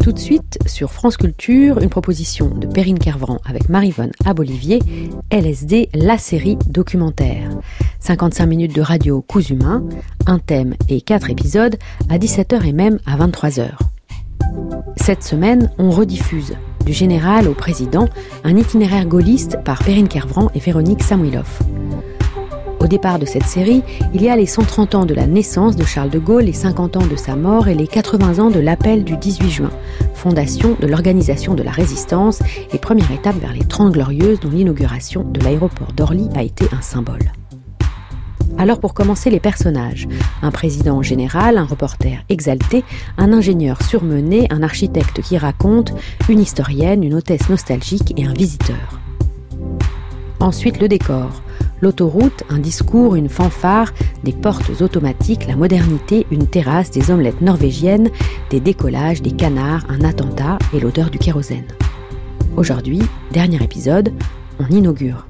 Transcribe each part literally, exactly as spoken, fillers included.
Tout de suite, sur France Culture, une proposition de Perrine Kervran avec Maryvonne Abolivier, L S D, la série documentaire. cinquante-cinq minutes de radio cousu main, un thème et quatre épisodes, à dix-sept heures et même à vingt-trois heures. Cette semaine, on rediffuse, du général au président, un itinéraire gaulliste par Perrine Kervran et Véronique Samuilov. Au départ de cette série, il y a les cent trente ans de la naissance de Charles de Gaulle, les cinquante ans de sa mort et les quatre-vingts ans de l'appel du dix-huit juin, fondation de l'organisation de la résistance et première étape vers les Trente Glorieuses dont l'inauguration de l'aéroport d'Orly a été un symbole. Alors pour commencer, les personnages. Un président général, un reporter exalté, un ingénieur surmené, un architecte qui raconte, une historienne, une hôtesse nostalgique et un visiteur. Ensuite, le décor. L'autoroute, un discours, une fanfare, des portes automatiques, la modernité, une terrasse, des omelettes norvégiennes, des décollages, des canards, un attentat et l'odeur du kérosène. Aujourd'hui, dernier épisode, on inaugure.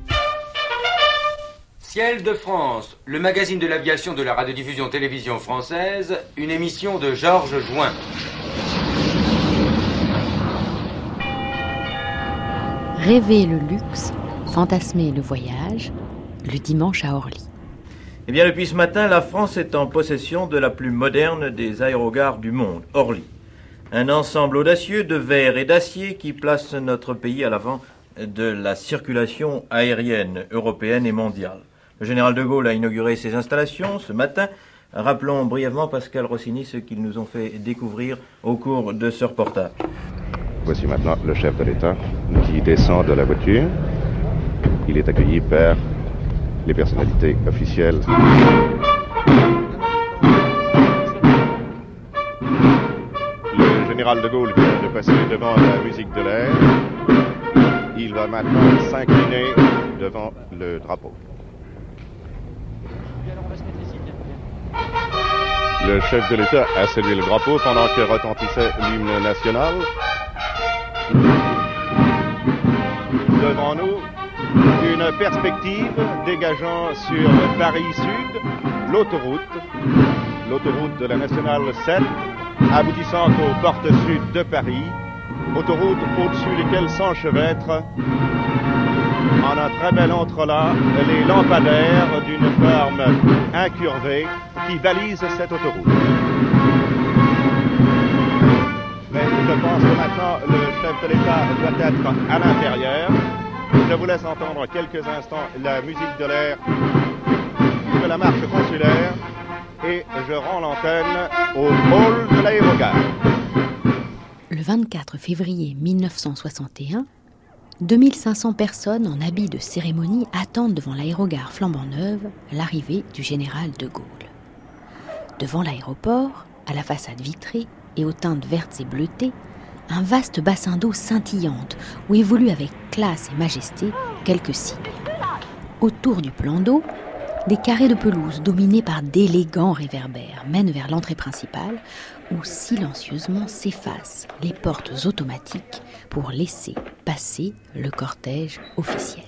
Ciel de France, le magazine de l'aviation de la radiodiffusion-télévision française, une émission de Georges Join. Rêver le luxe, fantasmer le voyage, le dimanche à Orly. Eh bien, depuis ce matin, la France est en possession de la plus moderne des aérogares du monde, Orly. Un ensemble audacieux de verre et d'acier qui place notre pays à l'avant de la circulation aérienne européenne et mondiale. Le général de Gaulle a inauguré ces installations ce matin. Rappelons brièvement, Pascal Rossini, ce qu'ils nous ont fait découvrir au cours de ce reportage. Voici maintenant le chef de l'État qui descend de la voiture. Il est accueilli par les personnalités officielles. Le général de Gaulle vient de passer devant la musique de l'air. Il va maintenant s'incliner devant le drapeau. Le chef de l'État a salué le drapeau pendant que retentissait l'hymne national. Devant nous, une perspective dégageant sur Paris Sud, l'autoroute, l'autoroute de la Nationale sept, aboutissant aux portes sud de Paris, autoroute au-dessus desquelles s'enchevêtrent, en un très bel entrelac, les lampadaires d'une forme incurvée qui balisent cette autoroute. Mais je pense que maintenant le chef de l'État doit être à l'intérieur. Je vous laisse entendre quelques instants la musique de l'air de la marche consulaire et je rends l'antenne au hall de l'aérogare. Le vingt-quatre février mille neuf cent soixante et un, deux mille cinq cents personnes en habits de cérémonie attendent devant l'aérogare flambant neuve l'arrivée du général de Gaulle. Devant l'aéroport, à la façade vitrée et aux teintes vertes et bleutées, un vaste bassin d'eau scintillante où évoluent avec classe et majesté quelques cygnes. Autour du plan d'eau, des carrés de pelouse dominés par d'élégants réverbères mènent vers l'entrée principale où silencieusement s'effacent les portes automatiques pour laisser passer le cortège officiel.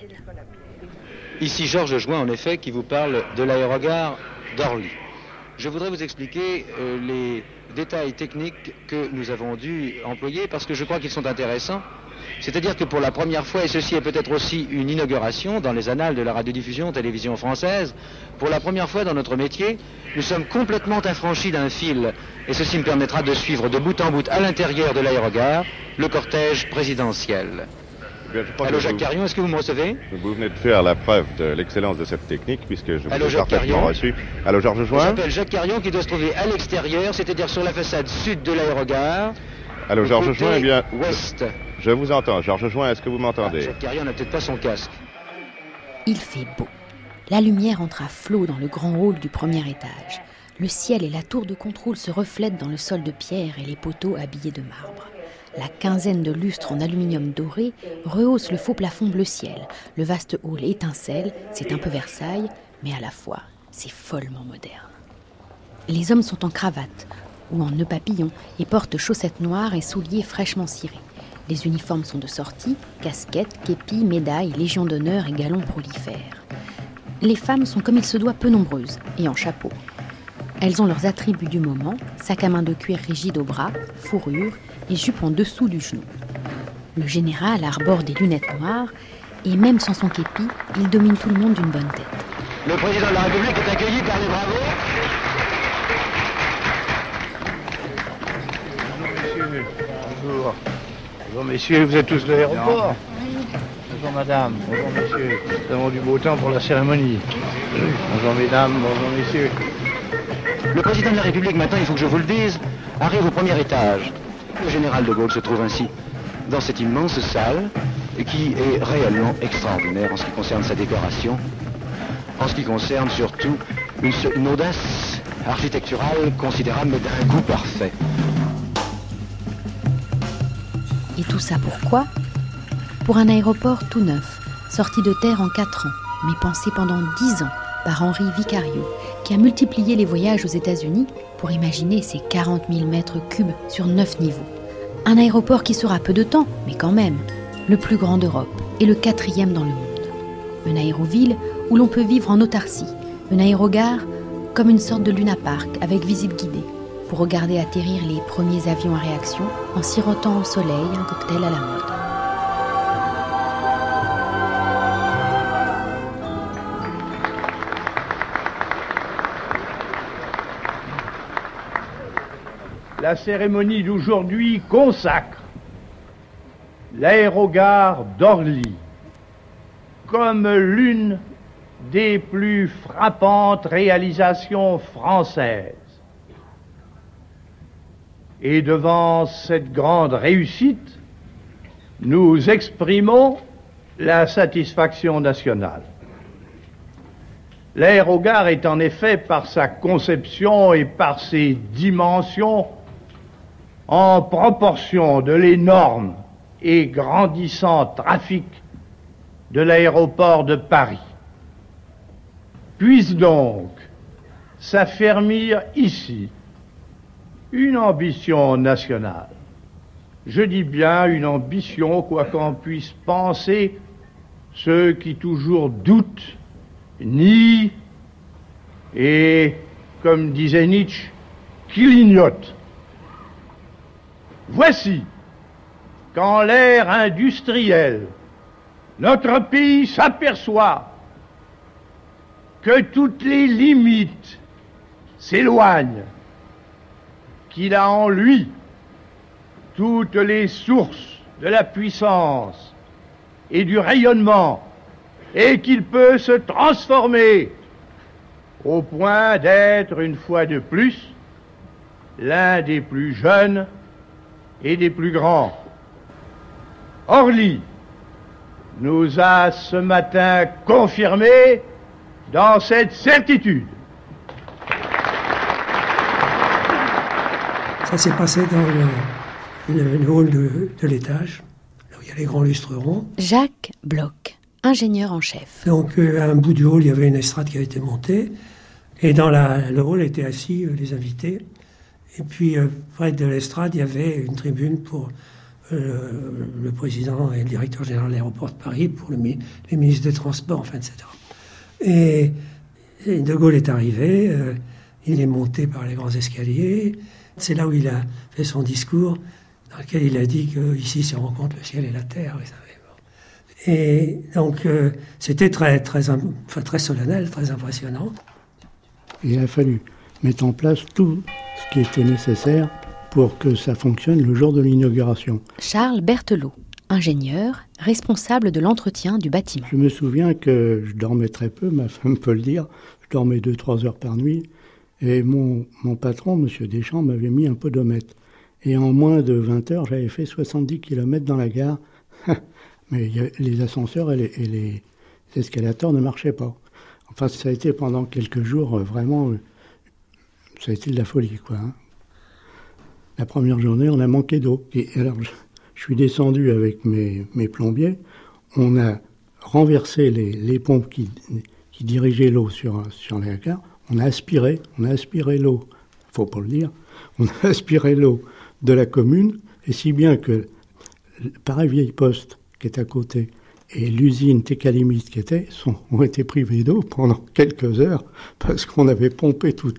Ici Georges Join, en effet, qui vous parle de l'aérogare d'Orly. Je voudrais vous expliquer euh, les détails techniques que nous avons dû employer parce que je crois qu'ils sont intéressants. C'est-à-dire que pour la première fois, et ceci est peut-être aussi une inauguration dans les annales de la radiodiffusion télévision française, pour la première fois dans notre métier, nous sommes complètement affranchis d'un fil. Et ceci me permettra de suivre de bout en bout à l'intérieur de l'aérogare le cortège présidentiel. Allô Jacques Carion, est-ce que vous me recevez? Vous venez de faire la preuve de l'excellence de cette technique puisque je vous Allô, ai Jacques parfaitement Carion. reçu. Allô Georges Join. J'appelle Jacques Carion qui doit se trouver à l'extérieur, c'est-à-dire sur la façade sud de l'aérogare. Allô Georges Join, eh bien, ouest. je vous entends. Georges Join, est-ce que vous m'entendez? Ah, Jacques Carion n'a peut-être pas son casque. Il fait beau. La lumière entre à flot dans le grand hall du premier étage. Le ciel et la tour de contrôle se reflètent dans le sol de pierre et les poteaux habillés de marbre. La quinzaine de lustres en aluminium doré rehausse le faux plafond bleu ciel. Le vaste hall étincelle, c'est un peu Versailles, mais à la fois, c'est follement moderne. Les hommes sont en cravate ou en nœud papillon et portent chaussettes noires et souliers fraîchement cirés. Les uniformes sont de sortie, casquettes, képis, médailles, légion d'honneur et galons prolifères. Les femmes sont comme il se doit peu nombreuses et en chapeau. Elles ont leurs attributs du moment, sac à main de cuir rigide au bras, fourrure et jupe en dessous du genou. Le général arbore des lunettes noires et même sans son képi, il domine tout le monde d'une bonne tête. Le président de la République est accueilli par les bravos. Bonjour messieurs. Bonjour. Bonjour messieurs, vous êtes tous de l'aéroport. Bonjour madame, bonjour messieurs. Nous avons du beau temps pour la cérémonie. Bonjour mesdames, bonjour messieurs. Le président de la République, maintenant, il faut que je vous le dise, arrive au premier étage. Le général de Gaulle se trouve ainsi dans cette immense salle qui est réellement extraordinaire en ce qui concerne sa décoration, en ce qui concerne surtout une, une audace architecturale considérable mais d'un goût parfait. Et tout ça pourquoi ? Pour un aéroport tout neuf, sorti de terre en quatre ans, mais pensé pendant dix ans par Henri Vicario, qui a multiplié les voyages aux États-Unis pour imaginer ces quarante mille mètres cubes sur neuf niveaux. Un aéroport qui sera peu de temps, mais quand même, le plus grand d'Europe et le quatrième dans le monde. Une aéroville où l'on peut vivre en autarcie, une aérogare comme une sorte de lunapark avec visite guidée, pour regarder atterrir les premiers avions à réaction en sirotant au soleil un cocktail à la mode. La cérémonie d'aujourd'hui consacre l'aérogare d'Orly comme l'une des plus frappantes réalisations françaises. Et devant cette grande réussite, nous exprimons la satisfaction nationale. L'aérogare est en effet, par sa conception et par ses dimensions, en proportion de l'énorme et grandissant trafic de l'aéroport de Paris. Puisse donc s'affermir ici une ambition nationale. Je dis bien une ambition, quoi qu'en puisse penser ceux qui toujours doutent, nient et, comme disait Nietzsche, qui l'ignotent. Voici qu'en l'ère industrielle, notre pays s'aperçoit que toutes les limites s'éloignent, qu'il a en lui toutes les sources de la puissance et du rayonnement, et qu'il peut se transformer au point d'être, une fois de plus, l'un des plus jeunes et des plus grands. Orly nous a ce matin confirmé dans cette certitude. Ça s'est passé dans le, le, le hall de, de l'étage, là où il y a les grands lustrerons. Jacques Bloch, ingénieur en chef. Donc à un bout du hall, il y avait une estrade qui avait été montée, et dans la, le hall étaient assis euh, les invités. Et puis euh, près de l'estrade, il y avait une tribune pour euh, le président et le directeur général de l'aéroport de Paris, pour le, les ministres des Transports, enfin, et cetera. Et, et De Gaulle est arrivé, euh, il est monté par les grands escaliers. C'est là où il a fait son discours, dans lequel il a dit qu'ici se rencontrent le ciel et la terre. Et donc, euh, c'était très, très, enfin, très solennel, très impressionnant. Il a fallu mettre en place tout ce qui était nécessaire pour que ça fonctionne le jour de l'inauguration. Charles Berthelot, ingénieur, responsable de l'entretien du bâtiment. Je me souviens que je dormais très peu, ma femme peut le dire, je dormais deux trois heures par nuit, et mon, mon patron, M. Deschamps, m'avait mis un podomètre. Et en moins de vingt heures, j'avais fait soixante-dix kilomètres dans la gare, mais y a, les ascenseurs et les, et les escalators ne marchaient pas. Enfin, ça a été pendant quelques jours, euh, vraiment, euh, ça a été de la folie, quoi. Hein. La première journée, on a manqué d'eau. Et alors, je, je suis descendu avec mes, mes plombiers. On a renversé les, les pompes qui, qui dirigeaient l'eau sur, sur la gare. On a aspiré, on a aspiré l'eau, faut pas le dire, on a aspiré l'eau de la commune, et si bien que Paris-Vieille-Poste, qui est à côté, et l'usine Técalimite qui était, sont, ont été privés d'eau pendant quelques heures, parce qu'on avait pompé toute l'eau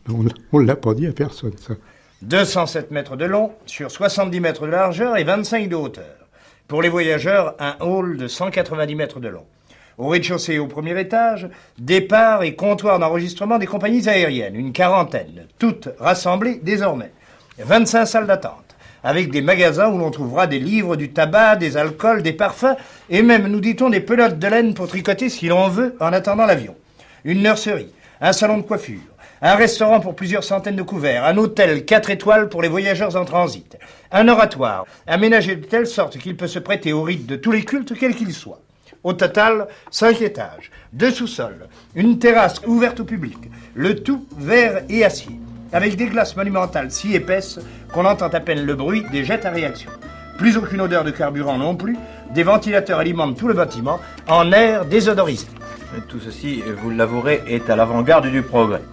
On ne l'a pas dit à personne, ça. deux cent sept mètres de long sur soixante-dix mètres de largeur et vingt-cinq de hauteur. Pour les voyageurs, un hall de cent quatre-vingt-dix mètres de long. Au rez-de-chaussée et au premier étage, départ et comptoir d'enregistrement des compagnies aériennes, une quarantaine, toutes rassemblées désormais. vingt-cinq salles d'attente, avec des magasins où l'on trouvera des livres, du tabac, des alcools, des parfums, et même, nous dit-on, des pelotes de laine pour tricoter si l'on veut en attendant l'avion. Une nurserie, un salon de coiffure, un restaurant pour plusieurs centaines de couverts, un hôtel quatre étoiles pour les voyageurs en transit, un oratoire, aménagé de telle sorte qu'il peut se prêter au rite de tous les cultes, quels qu'ils soient. Au total, cinq étages, deux sous-sols, une terrasse ouverte au public, le tout verre et acier, avec des glaces monumentales si épaisses qu'on entend à peine le bruit des jets à réaction. Plus aucune odeur de carburant non plus, des ventilateurs alimentent tout le bâtiment en air désodorisé. Et tout ceci, vous l'avouerez, est à l'avant-garde du progrès.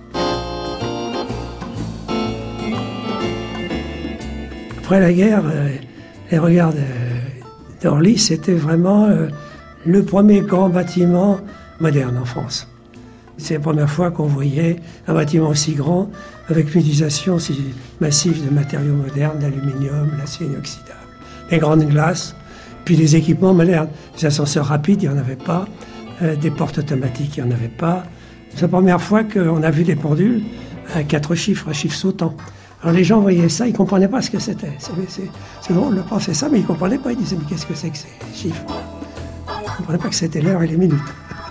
Après la guerre, euh, les regards d'Orly, c'était vraiment euh, le premier grand bâtiment moderne en France. C'est la première fois qu'on voyait un bâtiment aussi grand, avec une utilisation aussi massive de matériaux modernes, d'aluminium, l'acier inoxydable, les grandes glaces, puis des équipements modernes. Les ascenseurs rapides, il n'y en avait pas, euh, des portes automatiques, il n'y en avait pas. C'est la première fois qu'on a vu des pendules à quatre chiffres, à chiffres sautants. Alors les gens voyaient ça, ils ne comprenaient pas ce que c'était. C'est, c'est, c'est drôle de penser ça, mais ils ne comprenaient pas. Ils disaient, mais qu'est-ce que c'est que ces chiffres? Ils ne comprenaient pas que c'était l'heure et les minutes.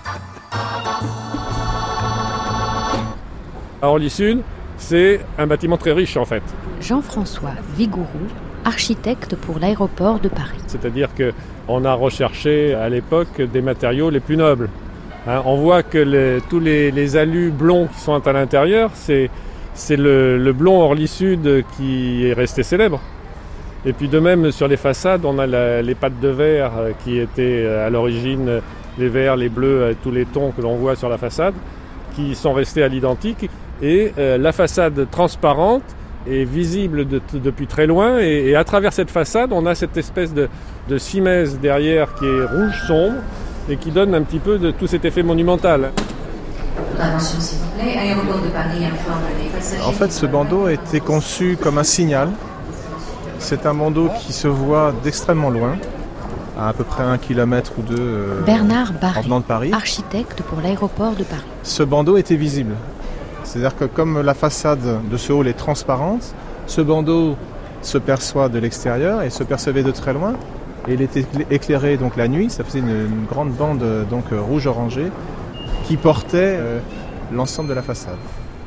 À Orly-Sud, c'est un bâtiment très riche en fait. Jean-François Vigourou, architecte pour l'aéroport de Paris. C'est-à-dire qu'on a recherché à l'époque des matériaux les plus nobles. Hein, on voit que les, tous les, les alus blonds qui sont à l'intérieur, c'est... C'est le, le blond Orly-Sud qui est resté célèbre. Et puis de même, sur les façades, on a la, les pattes de verre qui étaient à l'origine les verts, les bleus, tous les tons que l'on voit sur la façade, qui sont restés à l'identique. Et euh, la façade transparente est visible de, depuis très loin. Et, et à travers cette façade, on a cette espèce de, de simèse derrière qui est rouge sombre et qui donne un petit peu de tout cet effet monumental. Attention s'il vous plaît, aéroport de Paris informe les passagers. En fait, ce bandeau a été conçu comme un signal. C'est un bandeau qui se voit d'extrêmement loin, à à peu près un kilomètre ou deux euh, Bernard Barry, en venant de Paris. Architecte pour l'aéroport de Paris. Ce bandeau était visible. C'est-à-dire que comme la façade de ce hall est transparente, ce bandeau se perçoit de l'extérieur et se percevait de très loin. Et il était éclairé donc la nuit, ça faisait une, une grande bande donc rouge-orangée qui portait euh, l'ensemble de la façade.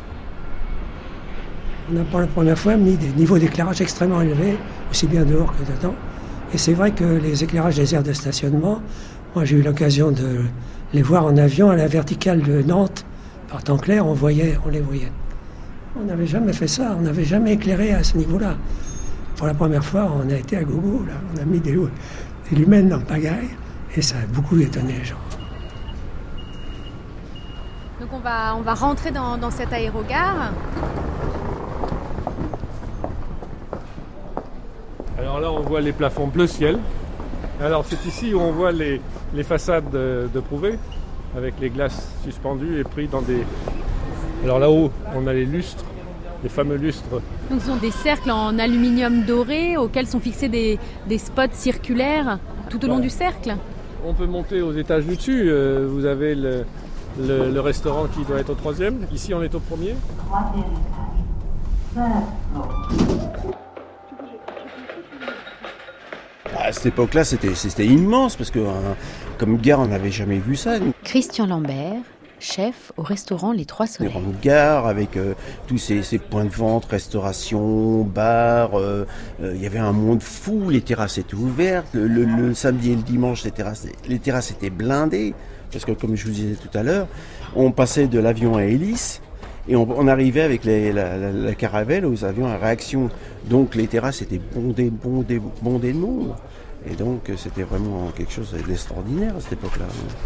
On n'a pour la première fois mis des niveaux d'éclairage extrêmement élevés, aussi bien dehors que dedans. Et c'est vrai que les éclairages des aires de stationnement, moi j'ai eu l'occasion de les voir en avion à la verticale de Nantes. Par temps clair, on, voyait, on les voyait. On n'avait jamais fait ça, on n'avait jamais éclairé à ce niveau-là. Pour la première fois, on a été à gogo, là. On a mis des, des lumens dans le pagaille, et ça a beaucoup étonné les gens. Donc on va, on va rentrer dans, dans cette aérogare. Alors là, on voit les plafonds bleu ciel. Alors c'est ici où on voit les, les façades de, de Prouvé, avec les glaces suspendues et pris dans des... Alors là-haut, on a les lustres, les fameux lustres. Donc ce sont des cercles en aluminium doré auxquels sont fixés des, des spots circulaires tout au long du cercle. On peut monter aux étages du dessus. Euh, vous avez le, le, le restaurant qui doit être au troisième. Ici, on est au premier. À cette époque-là, c'était, c'était immense, parce que euh, comme gare, on n'avait jamais vu ça. Christian Lambert, chef au restaurant Les Trois Soleils. Une grande gare avec euh, tous ces, ces points de vente, restauration, bar. Il euh, euh, y avait un monde fou, les terrasses étaient ouvertes. Le, le, le samedi et le dimanche, les terrasses, les terrasses étaient blindées. Parce que, comme je vous disais tout à l'heure, on passait de l'avion à hélice. Et on, on arrivait avec les, la, la, la caravelle aux avions à réaction. Donc les terrasses étaient bondées, bondées, bondées de monde. Et donc c'était vraiment quelque chose d'extraordinaire à cette époque-là.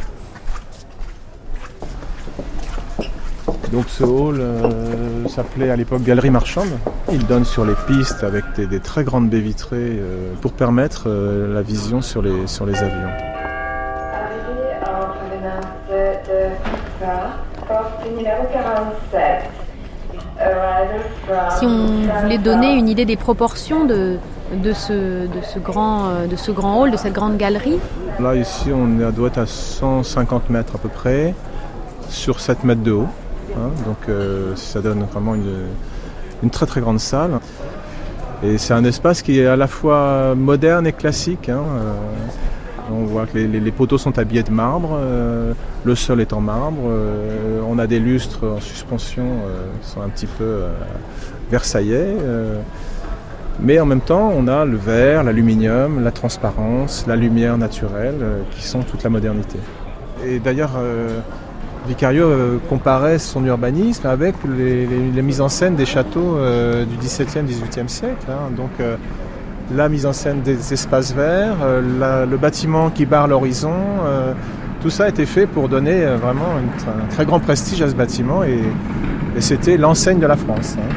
Donc ce hall euh, s'appelait à l'époque Galerie Marchande. Il donne sur les pistes avec des, des très grandes baies vitrées euh, pour permettre euh, la vision sur les, sur les avions. Arrivé en provenance de Gare, porte numéro quarante-sept. Si on voulait donner une idée des proportions de, de, ce, de, ce grand, de ce grand hall, de cette grande galerie. Là, ici, on est à, doit être à cent cinquante mètres à peu près, sur sept mètres de haut. Hein, donc euh, ça donne vraiment une, une très très grande salle. Et c'est un espace qui est à la fois moderne et classique. Hein, euh, on voit que les, les, les poteaux sont habillés de marbre, euh, le sol est en marbre, euh, on a des lustres en suspension euh, qui sont un petit peu euh, versaillais. Euh, mais en même temps, on a le verre, l'aluminium, la transparence, la lumière naturelle euh, qui sont toute la modernité. Et d'ailleurs, euh, Vicario euh, comparait son urbanisme avec les, les, les mises en scène des châteaux euh, du dix-septième, dix-huitième siècle. Hein. Donc euh, la mise en scène des espaces verts, euh, la, le bâtiment qui barre l'horizon, euh, tout ça a été fait pour donner euh, vraiment une, un très grand prestige à ce bâtiment et, et c'était l'enseigne de la France. Hein.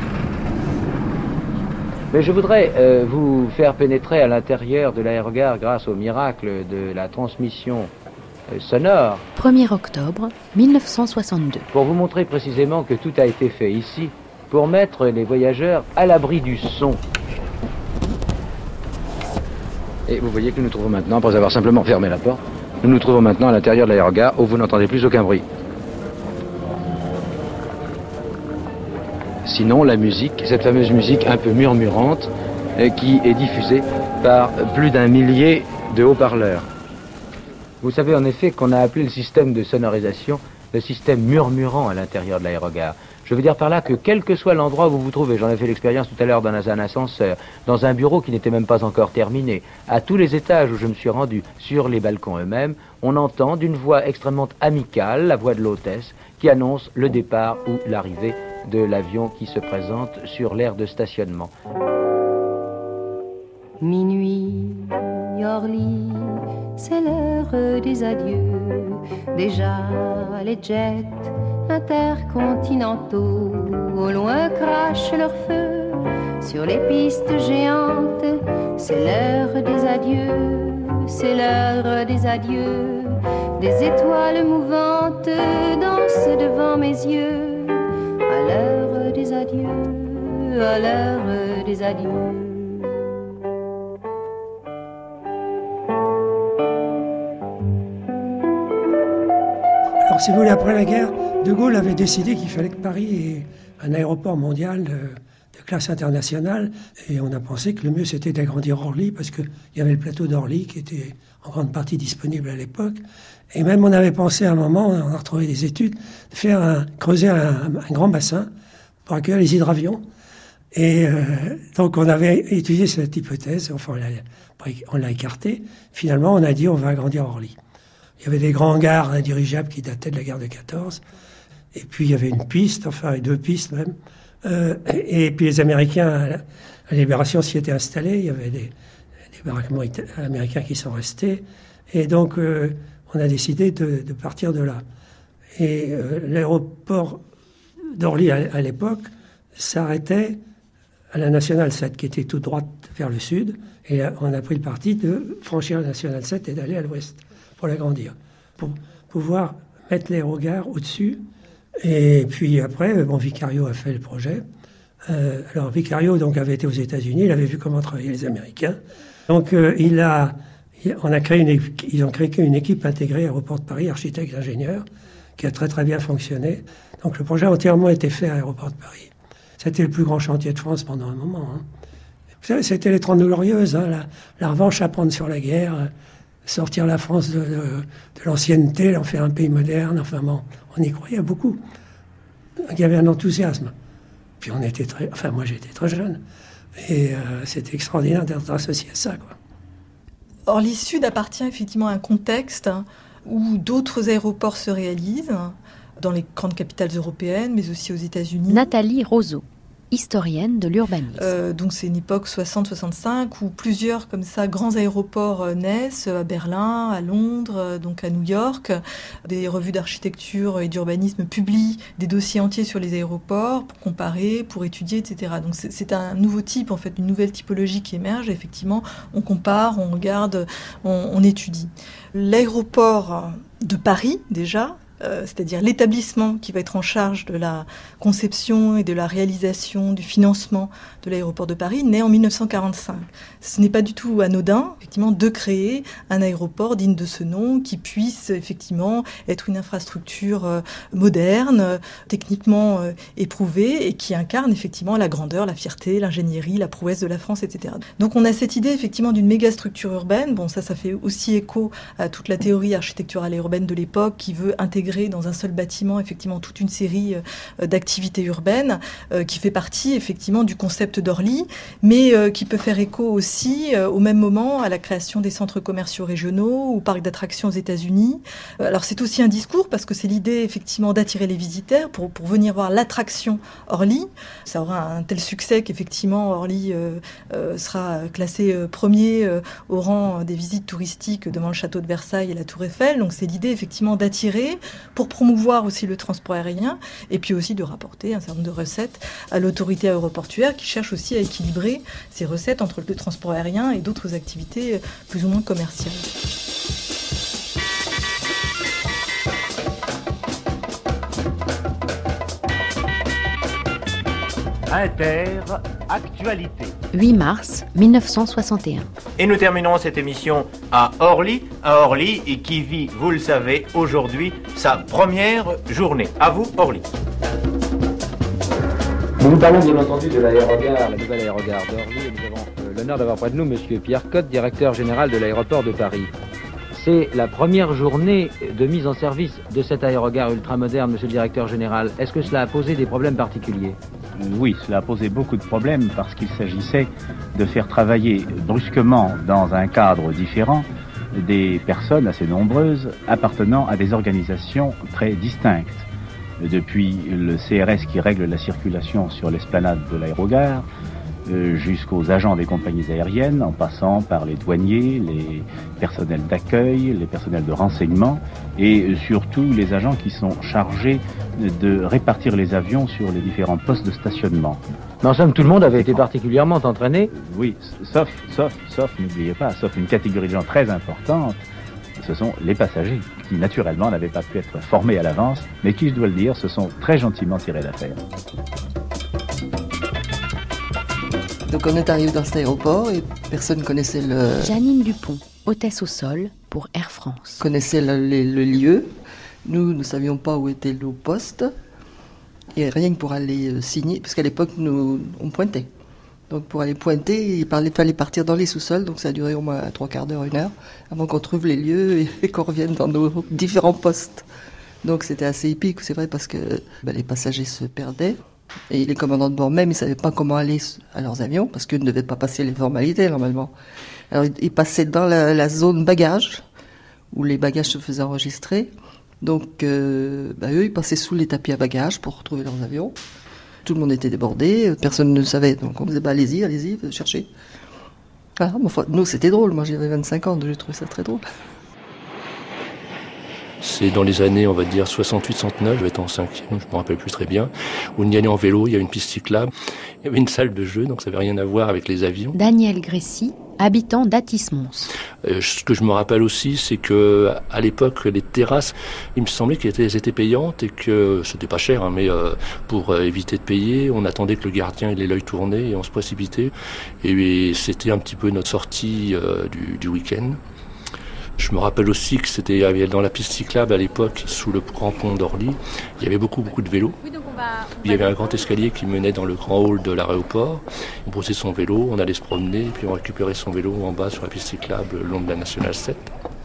Mais je voudrais euh, vous faire pénétrer à l'intérieur de l'aérogare grâce au miracle de la transmission sonore. premier octobre mille neuf cent soixante-deux. Pour vous montrer précisément que tout a été fait ici pour mettre les voyageurs à l'abri du son. Et vous voyez que nous nous trouvons maintenant, après avoir simplement fermé la porte, nous nous trouvons maintenant à l'intérieur de l'aérogare où vous n'entendez plus aucun bruit. Sinon, la musique, cette fameuse musique un peu murmurante, qui est diffusée par plus d'un millier de haut-parleurs. Vous savez en effet qu'on a appelé le système de sonorisation le système murmurant à l'intérieur de l'aérogare. Je veux dire par là que quel que soit l'endroit où vous vous trouvez, j'en ai fait l'expérience tout à l'heure dans un ascenseur, dans un bureau qui n'était même pas encore terminé, à tous les étages où je me suis rendu, sur les balcons eux-mêmes, on entend d'une voix extrêmement amicale, la voix de l'hôtesse, qui annonce le départ ou l'arrivée de l'avion qui se présente sur l'aire de stationnement. Minuit, Orly, c'est l'heure des adieux. Déjà les jets intercontinentaux au loin crachent leur feu sur les pistes géantes. C'est l'heure des adieux, c'est l'heure des adieux. Des étoiles mouvantes dansent devant mes yeux. À l'heure des adieux, à l'heure des adieux. Alors, si vous voulez, après la guerre, De Gaulle avait décidé qu'il fallait que Paris ait un aéroport mondial de, de classe internationale. Et on a pensé que le mieux, c'était d'agrandir Orly, parce qu'il y avait le plateau d'Orly qui était en grande partie disponible à l'époque. Et même, on avait pensé à un moment, on a retrouvé des études, de faire un, creuser un, un grand bassin pour accueillir les hydravions. Et euh, donc, on avait étudié cette hypothèse. Enfin, on l'a, on l'a écartée. Finalement, on a dit on va agrandir Orly. Il y avait des grands hangars indirigeables qui dataient de la guerre de quatorze. Et puis, il y avait une piste, enfin, deux pistes même. Euh, et, et puis, les Américains, à la, à la Libération, s'y étaient installés. Il y avait des, des baraquements américains qui sont restés. Et donc, euh, on a décidé de, de partir de là. Et euh, l'aéroport d'Orly, à, à l'époque, s'arrêtait à la Nationale sept, qui était tout droite vers le sud. Et on a pris le parti de franchir la Nationale sept et d'aller à l'ouest pour l'agrandir, pour pouvoir mettre l'aérogare au-dessus. Et puis après, bon, Vicario a fait le projet. Euh, alors Vicario donc avait été aux États-Unis, il avait vu comment travaillaient les Américains. Donc euh, il a, il, on a créé une, ils ont créé une équipe intégrée Aéroport de Paris, architectes, ingénieurs, qui a très très bien fonctionné. Donc le projet a entièrement été fait à Aéroport de Paris. C'était le plus grand chantier de France pendant un moment. Hein. Vous savez, c'était les Trente Glorieuses, hein, la, la revanche à prendre sur la guerre. Euh, sortir la France de, de, de l'ancienneté, en faire un pays moderne, enfin bon, on y croyait beaucoup. Il y avait un enthousiasme. Puis on était très, enfin moi j'étais très jeune, et euh, c'était extraordinaire d'être associé à ça, quoi. Orly Sud appartient effectivement à un contexte où d'autres aéroports se réalisent, dans les grandes capitales européennes, mais aussi aux États-Unis. Nathalie Roseau, historienne de l'urbanisme. Euh, donc c'est une époque soixante soixante-cinq où plusieurs comme ça grands aéroports euh, naissent à Berlin, à Londres, euh, donc à New York. Des revues d'architecture et d'urbanisme publient des dossiers entiers sur les aéroports pour comparer, pour étudier, et cetera. Donc c'est, c'est un nouveau type, en fait, une nouvelle typologie qui émerge. Et effectivement, on compare, on regarde, on, on étudie. L'aéroport de Paris, déjà, euh, c'est-à-dire l'établissement qui va être en charge de la conception et de la réalisation, du financement de l'aéroport de Paris, naît en mille neuf cent quarante-cinq. Ce n'est pas du tout anodin, effectivement, de créer un aéroport digne de ce nom, qui puisse effectivement être une infrastructure euh, moderne, euh, techniquement euh, éprouvée, et qui incarne effectivement la grandeur, la fierté, l'ingénierie, la prouesse de la France, et cetera. Donc on a cette idée effectivement d'une méga structure urbaine. Bon, ça, ça fait aussi écho à toute la théorie architecturale et urbaine de l'époque, qui veut intégrer dans un seul bâtiment effectivement toute une série euh, d'activités urbaines, euh, qui fait partie effectivement du concept d'Orly, mais euh, qui peut faire écho aussi euh, au même moment à la création des centres commerciaux régionaux ou parcs d'attractions aux États-Unis. Euh, alors c'est aussi un discours parce que c'est l'idée effectivement d'attirer les visiteurs pour, pour venir voir l'attraction Orly. Ça aura un tel succès qu'effectivement Orly euh, euh, sera classé euh, premier euh, au rang des visites touristiques devant le château de Versailles et la Tour Eiffel. Donc c'est l'idée effectivement d'attirer pour promouvoir aussi le transport aérien et puis aussi de rapporter un certain nombre de recettes à l'autorité aéroportuaire qui cherche aussi à équilibrer ces recettes entre le transport aérien et d'autres activités plus ou moins commerciales. Inter Actualité. huit mars mille neuf cent soixante et un. Et nous terminerons cette émission à Orly, à Orly, et qui vit, vous le savez, aujourd'hui sa première journée. À vous, Orly. Nous nous parlons bien entendu de l'aérogare, la nouvelle aérogare d'Orly, et nous avons euh, l'honneur d'avoir près de nous M. Pierre Cotte, directeur général de l'aéroport de Paris. C'est la première journée de mise en service de cette aérogare ultramoderne, monsieur le directeur général. Est-ce que cela a posé des problèmes particuliers ? Oui, cela a posé beaucoup de problèmes parce qu'il s'agissait de faire travailler brusquement dans un cadre différent des personnes assez nombreuses appartenant à des organisations très distinctes. Depuis le C R S qui règle la circulation sur l'esplanade de l'aérogare, Euh, jusqu'aux agents des compagnies aériennes, en passant par les douaniers, les personnels d'accueil, les personnels de renseignement et euh, surtout les agents qui sont chargés de répartir les avions sur les différents postes de stationnement. Mais en somme, tout le monde avait été particulièrement entraîné. Oui, sauf, sauf, sauf, n'oubliez pas, sauf une catégorie de gens très importante, ce sont les passagers, qui naturellement n'avaient pas pu être formés à l'avance, mais qui, je dois le dire, se sont très gentiment tirés d'affaire. Donc on est arrivé dans cet aéroport et personne ne connaissait le... Janine Dupont, hôtesse au sol pour Air France. Connaissait le, le, le lieu. Nous ne savions pas où étaient nos postes. Et rien que pour aller signer, parce qu'à l'époque, nous, on pointait. Donc pour aller pointer, il fallait partir dans les sous-sols, donc ça a duré au moins trois quarts d'heure, une heure, avant qu'on trouve les lieux et, et qu'on revienne dans nos différents postes. Donc c'était assez épique, c'est vrai, parce que ben, les passagers se perdaient. Et les commandants de bord même, ils ne savaient pas comment aller à leurs avions, parce qu'ils ne devaient pas passer les formalités, normalement. Alors, ils passaient dans la, la zone bagages, où les bagages se faisaient enregistrer. Donc, euh, bah, eux, ils passaient sous les tapis à bagages pour retrouver leurs avions. Tout le monde était débordé, personne ne savait. Donc, on disait, bah, allez-y, allez-y, cherchez. Voilà, bon, nous, c'était drôle. Moi, j'avais vingt-cinq ans, donc j'ai trouvé ça très drôle. C'est dans les années, on va dire, soixante-huit soixante-neuf, je vais être en cinquième, je ne me rappelle plus très bien, où on y allait en vélo, il y avait une piste cyclable, il y avait une salle de jeu, donc ça n'avait rien à voir avec les avions. Daniel Grécy, habitant d'Atis-Mons. Euh, ce que je me rappelle aussi, c'est que à l'époque, les terrasses, il me semblait qu'elles étaient, étaient payantes et que c'était pas cher, hein, mais euh, pour euh, éviter de payer, on attendait que le gardien ait l'œil tourné et on se précipitait. Et, et c'était un petit peu notre sortie euh, du, du week-end. Je me rappelle aussi que c'était dans la piste cyclable à l'époque, sous le grand pont d'Orly, il y avait beaucoup beaucoup de vélos. Oui, donc on va, on il y avait va... un grand escalier qui menait dans le grand hall de l'aéroport. On posait son vélo, on allait se promener, puis on récupérait son vélo en bas sur la piste cyclable le long de la Nationale sept.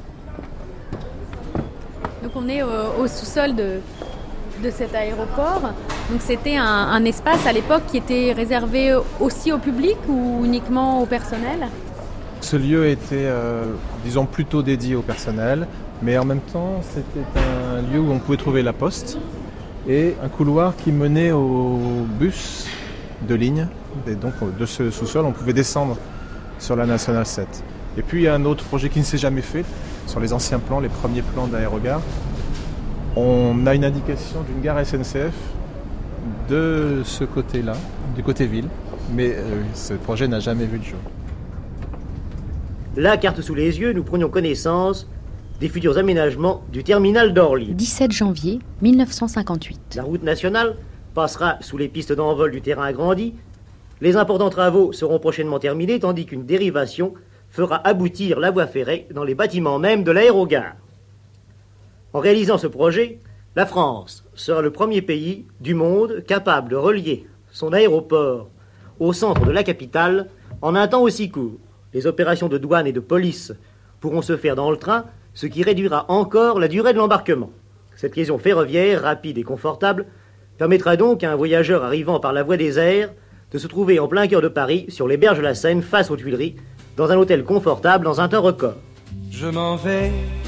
Donc on est au, au sous-sol de, de cet aéroport. Donc c'était un, un espace à l'époque qui était réservé aussi au public ou uniquement au personnel ? Ce lieu était, euh, disons, plutôt dédié au personnel, mais en même temps, c'était un lieu où on pouvait trouver la poste et un couloir qui menait au bus de ligne. Et donc, de ce sous-sol, on pouvait descendre sur la Nationale sept. Et puis, il y a un autre projet qui ne s'est jamais fait, sur les anciens plans, les premiers plans d'aérogare. On a une indication d'une gare S N C F de ce côté-là, du côté ville, mais euh, ce projet n'a jamais vu le jour. La carte sous les yeux, nous prenions connaissance des futurs aménagements du terminal d'Orly. dix-sept janvier mille neuf cent cinquante-huit. La route nationale passera sous les pistes d'envol du terrain agrandi. Les importants travaux seront prochainement terminés, tandis qu'une dérivation fera aboutir la voie ferrée dans les bâtiments mêmes de l'aérogare. En réalisant ce projet, la France sera le premier pays du monde capable de relier son aéroport au centre de la capitale en un temps aussi court. Les opérations de douane et de police pourront se faire dans le train, ce qui réduira encore la durée de l'embarquement. Cette liaison ferroviaire, rapide et confortable, permettra donc à un voyageur arrivant par la voie des airs de se trouver en plein cœur de Paris, sur les berges de la Seine, face aux Tuileries, dans un hôtel confortable, dans un temps record. Je m'en vais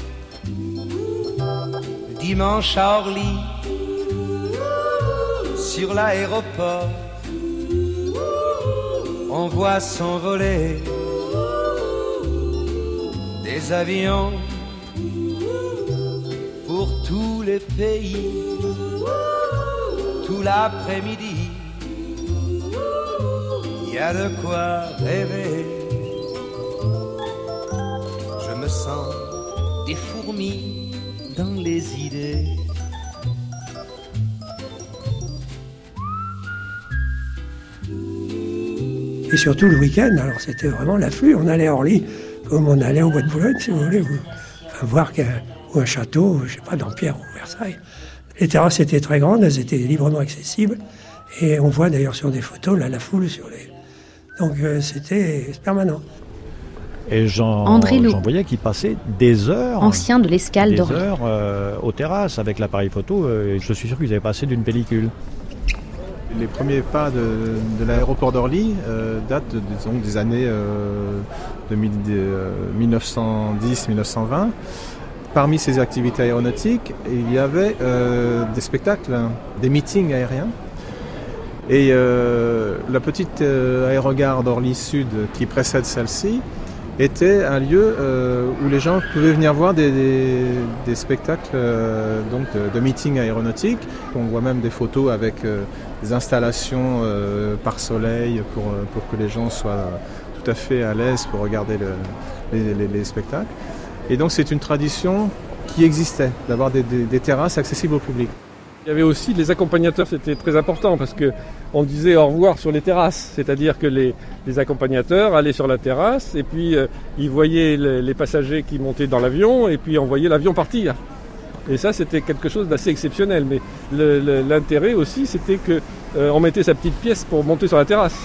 dimanche à Orly, sur l'aéroport, on voit s'envoler des avions pour tous les pays, tout l'après-midi, il y a de quoi rêver. Je me sens des fourmis dans les idées. Et surtout le week-end, alors c'était vraiment l'afflux. On allait à Orly, comme on allait au Bois de Boulogne, si vous voulez, vous, enfin, voir qu'un, ou un château, je sais pas, Dampierre ou Versailles. Les terrasses étaient très grandes, elles étaient librement accessibles. Et on voit d'ailleurs sur des photos là, la foule sur les... Donc euh, c'était permanent. Et j'en, André Lou, j'en voyais qui passaient des heures, ancien de l'escale des d'Orly, heures euh, aux terrasses avec l'appareil photo. Euh, et je suis sûr qu'ils avaient passé d'une pellicule. Les premiers pas de, de l'aéroport d'Orly euh, datent de, disons, des années euh, de mille, euh, mille neuf cent dix mille neuf cent vingt. Parmi ces activités aéronautiques, il y avait euh, des spectacles, des meetings aériens. Et euh, la petite euh, aérogare d'Orly Sud qui précède celle-ci était un lieu euh, où les gens pouvaient venir voir des, des, des spectacles euh, donc de, de meetings aéronautiques. On voit même des photos avec euh, des installations euh, par soleil pour, pour que les gens soient tout à fait à l'aise pour regarder le, les, les, les spectacles. Et donc c'est une tradition qui existait, d'avoir des, des, des terrasses accessibles au public. Il y avait aussi les accompagnateurs, c'était très important parce qu'on disait au revoir sur les terrasses, c'est-à-dire que les, les accompagnateurs allaient sur la terrasse et puis euh, ils voyaient les, les passagers qui montaient dans l'avion et puis on voyait l'avion partir. Et ça c'était quelque chose d'assez exceptionnel, mais le, le, l'intérêt aussi c'était qu'on euh, mettait sa petite pièce pour monter sur la terrasse.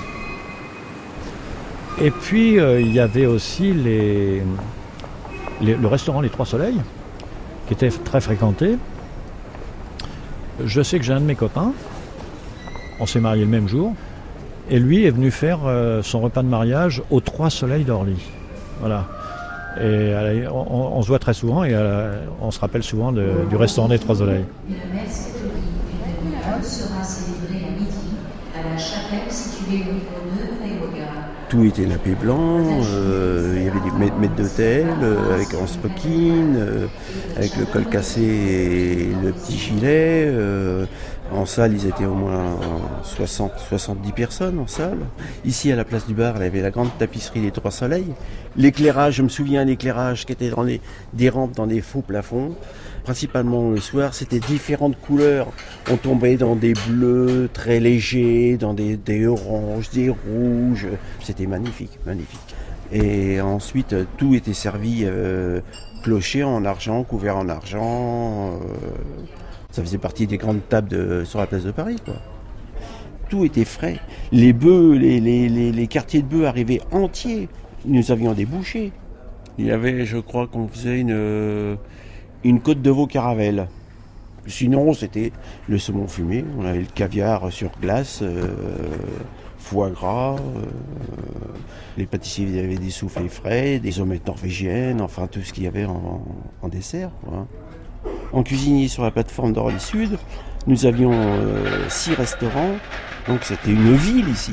Et puis euh, il y avait aussi les, les, le restaurant Les Trois Soleils qui était très fréquenté. Je sais que j'ai un de mes copains, on s'est mariés le même jour, et lui est venu faire euh, son repas de mariage aux Trois Soleils d'Orly. Voilà. Et euh, on, on se voit très souvent et euh, on se rappelle souvent de, du restaurant des Trois Soleils. Une messe catholique de Noël sera célébrée à midi à la chapelle située au niveau de l'aérogare. Tout était nappé blanc, euh, il y avait des maîtres d'hôtel euh, avec en smoking, euh, avec le col cassé et le petit gilet. Euh, en salle, ils étaient au moins soixante, soixante-dix personnes en salle. Ici, à la place du bar, il y avait la grande tapisserie des Trois Soleils. L'éclairage, je me souviens, l'éclairage qui était dans les, des rampes, dans des faux plafonds. Principalement le soir, c'était différentes couleurs. On tombait dans des bleus très légers, dans des, des oranges, des rouges. C'était magnifique, magnifique. Et ensuite, tout était servi euh, clocher en argent, couvert en argent. Euh, ça faisait partie des grandes tables de, sur la place de Paris, quoi. Tout était frais. Les bœufs, les, les, les, les quartiers de bœufs arrivaient entiers. Nous avions des bouchers. Il y avait, je crois qu'on faisait une... une côte de veau caravelle. Sinon, c'était le saumon fumé. On avait le caviar sur glace, euh, foie gras. Euh, les pâtissiers avaient des soufflés frais, des omelettes norvégiennes, enfin tout ce qu'il y avait en, en dessert. Voilà. En cuisinier sur la plateforme d'Orly Sud, nous avions euh, six restaurants. Donc c'était une ville ici.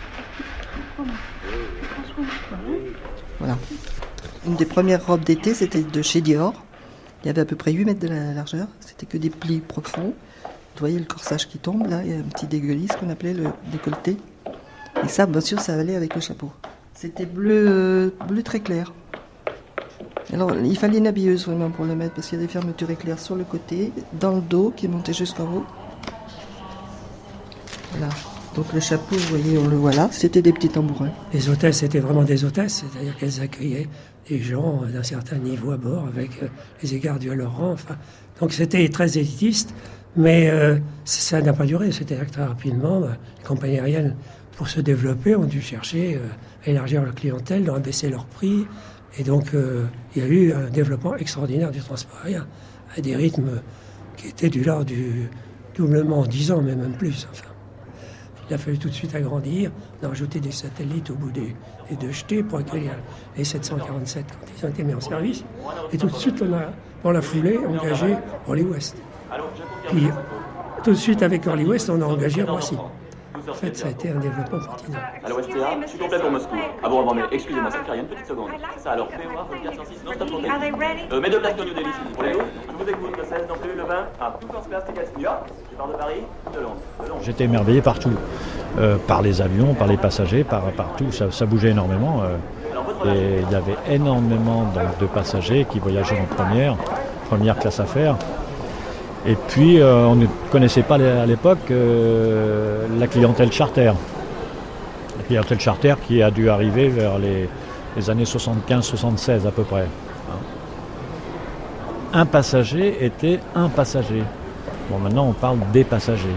Voilà. Une des premières robes d'été, c'était de chez Dior. Il y avait à peu près huit mètres de la largeur, c'était que des plis profonds. Vous voyez le corsage qui tombe, là, il y a un petit dégueulis, ce qu'on appelait le décolleté. Et ça, bien sûr, ça allait avec le chapeau. C'était bleu, bleu très clair. Alors, il fallait une habilleuse vraiment pour le mettre, parce qu'il y a des fermetures éclairs sur le côté, dans le dos, qui montait jusqu'en haut. Voilà. Donc le chapeau, vous voyez, on le voit là, c'était des petits tambourins. Les hôtesses étaient vraiment des hôtesses, c'est-à-dire qu'elles accueillaient des gens d'un certain niveau à bord, avec euh, les égards dus à leur rang. Enfin, donc c'était très élitiste, mais euh, ça n'a pas duré. C'est-à-dire que très rapidement, bah, les compagnies aériennes, pour se développer, ont dû chercher euh, à élargir leur clientèle, à baisser leurs prix. Et donc, euh, il y a eu un développement extraordinaire du transport aérien, à des rythmes qui étaient du l'ordre du doublement en dix ans, mais même plus. Enfin, il a fallu tout de suite agrandir. On a rajouté des satellites au bout des, des deux jetés pour accueillir les sept cent quarante-sept quand ils ont été mis en service. Et tout de suite, on a, dans la foulée, engagé Orly West. Puis, tout de suite, avec Orly West, on a engagé Roissy. En fait, ça a été un développement continu. Alors, S T A, je suis complet pour Moscou. Ah bon, bon, mais excusez-moi, ça ne fait rien, une petite seconde. C'est ça, alors, P O A, quatre cent six, non, stop, complet. Euh, mes deux places New Delhi, s'il vous plaît. Je vous écoute, le seize non plus, le vingt. Ah, tout first class, tickets, New York. Je pars de Paris, de Londres. De Londres. J'étais émerveillé partout, euh, par les avions, par les passagers, par partout, ça, ça bougeait énormément. Euh, et il y avait énormément donc, de passagers qui voyageaient en première, première classe affaires. Et puis, euh, on ne connaissait pas à l'époque euh, la clientèle charter. La clientèle charter qui a dû arriver vers les, les années soixante-quinze soixante-seize à peu près. Un passager était un passager. Bon, maintenant, on parle des passagers.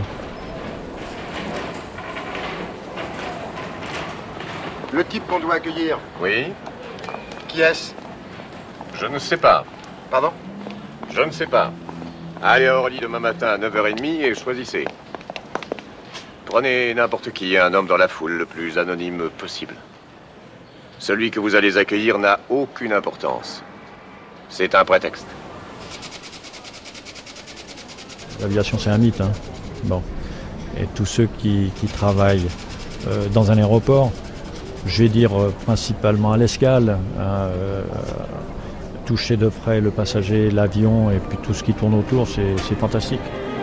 Le type qu'on doit accueillir. Oui. Qui est-ce? Je ne sais pas. Pardon? Je ne sais pas. Allez à Orly demain matin à neuf heures trente et choisissez. Prenez n'importe qui, un homme dans la foule, le plus anonyme possible. Celui que vous allez accueillir n'a aucune importance. C'est un prétexte. L'aviation, c'est un mythe. Hein. Bon. Et tous ceux qui, qui travaillent euh, dans un aéroport, je vais dire euh, principalement à l'escale, hein, euh, toucher de près le passager, l'avion et puis tout ce qui tourne autour, c'est, c'est fantastique.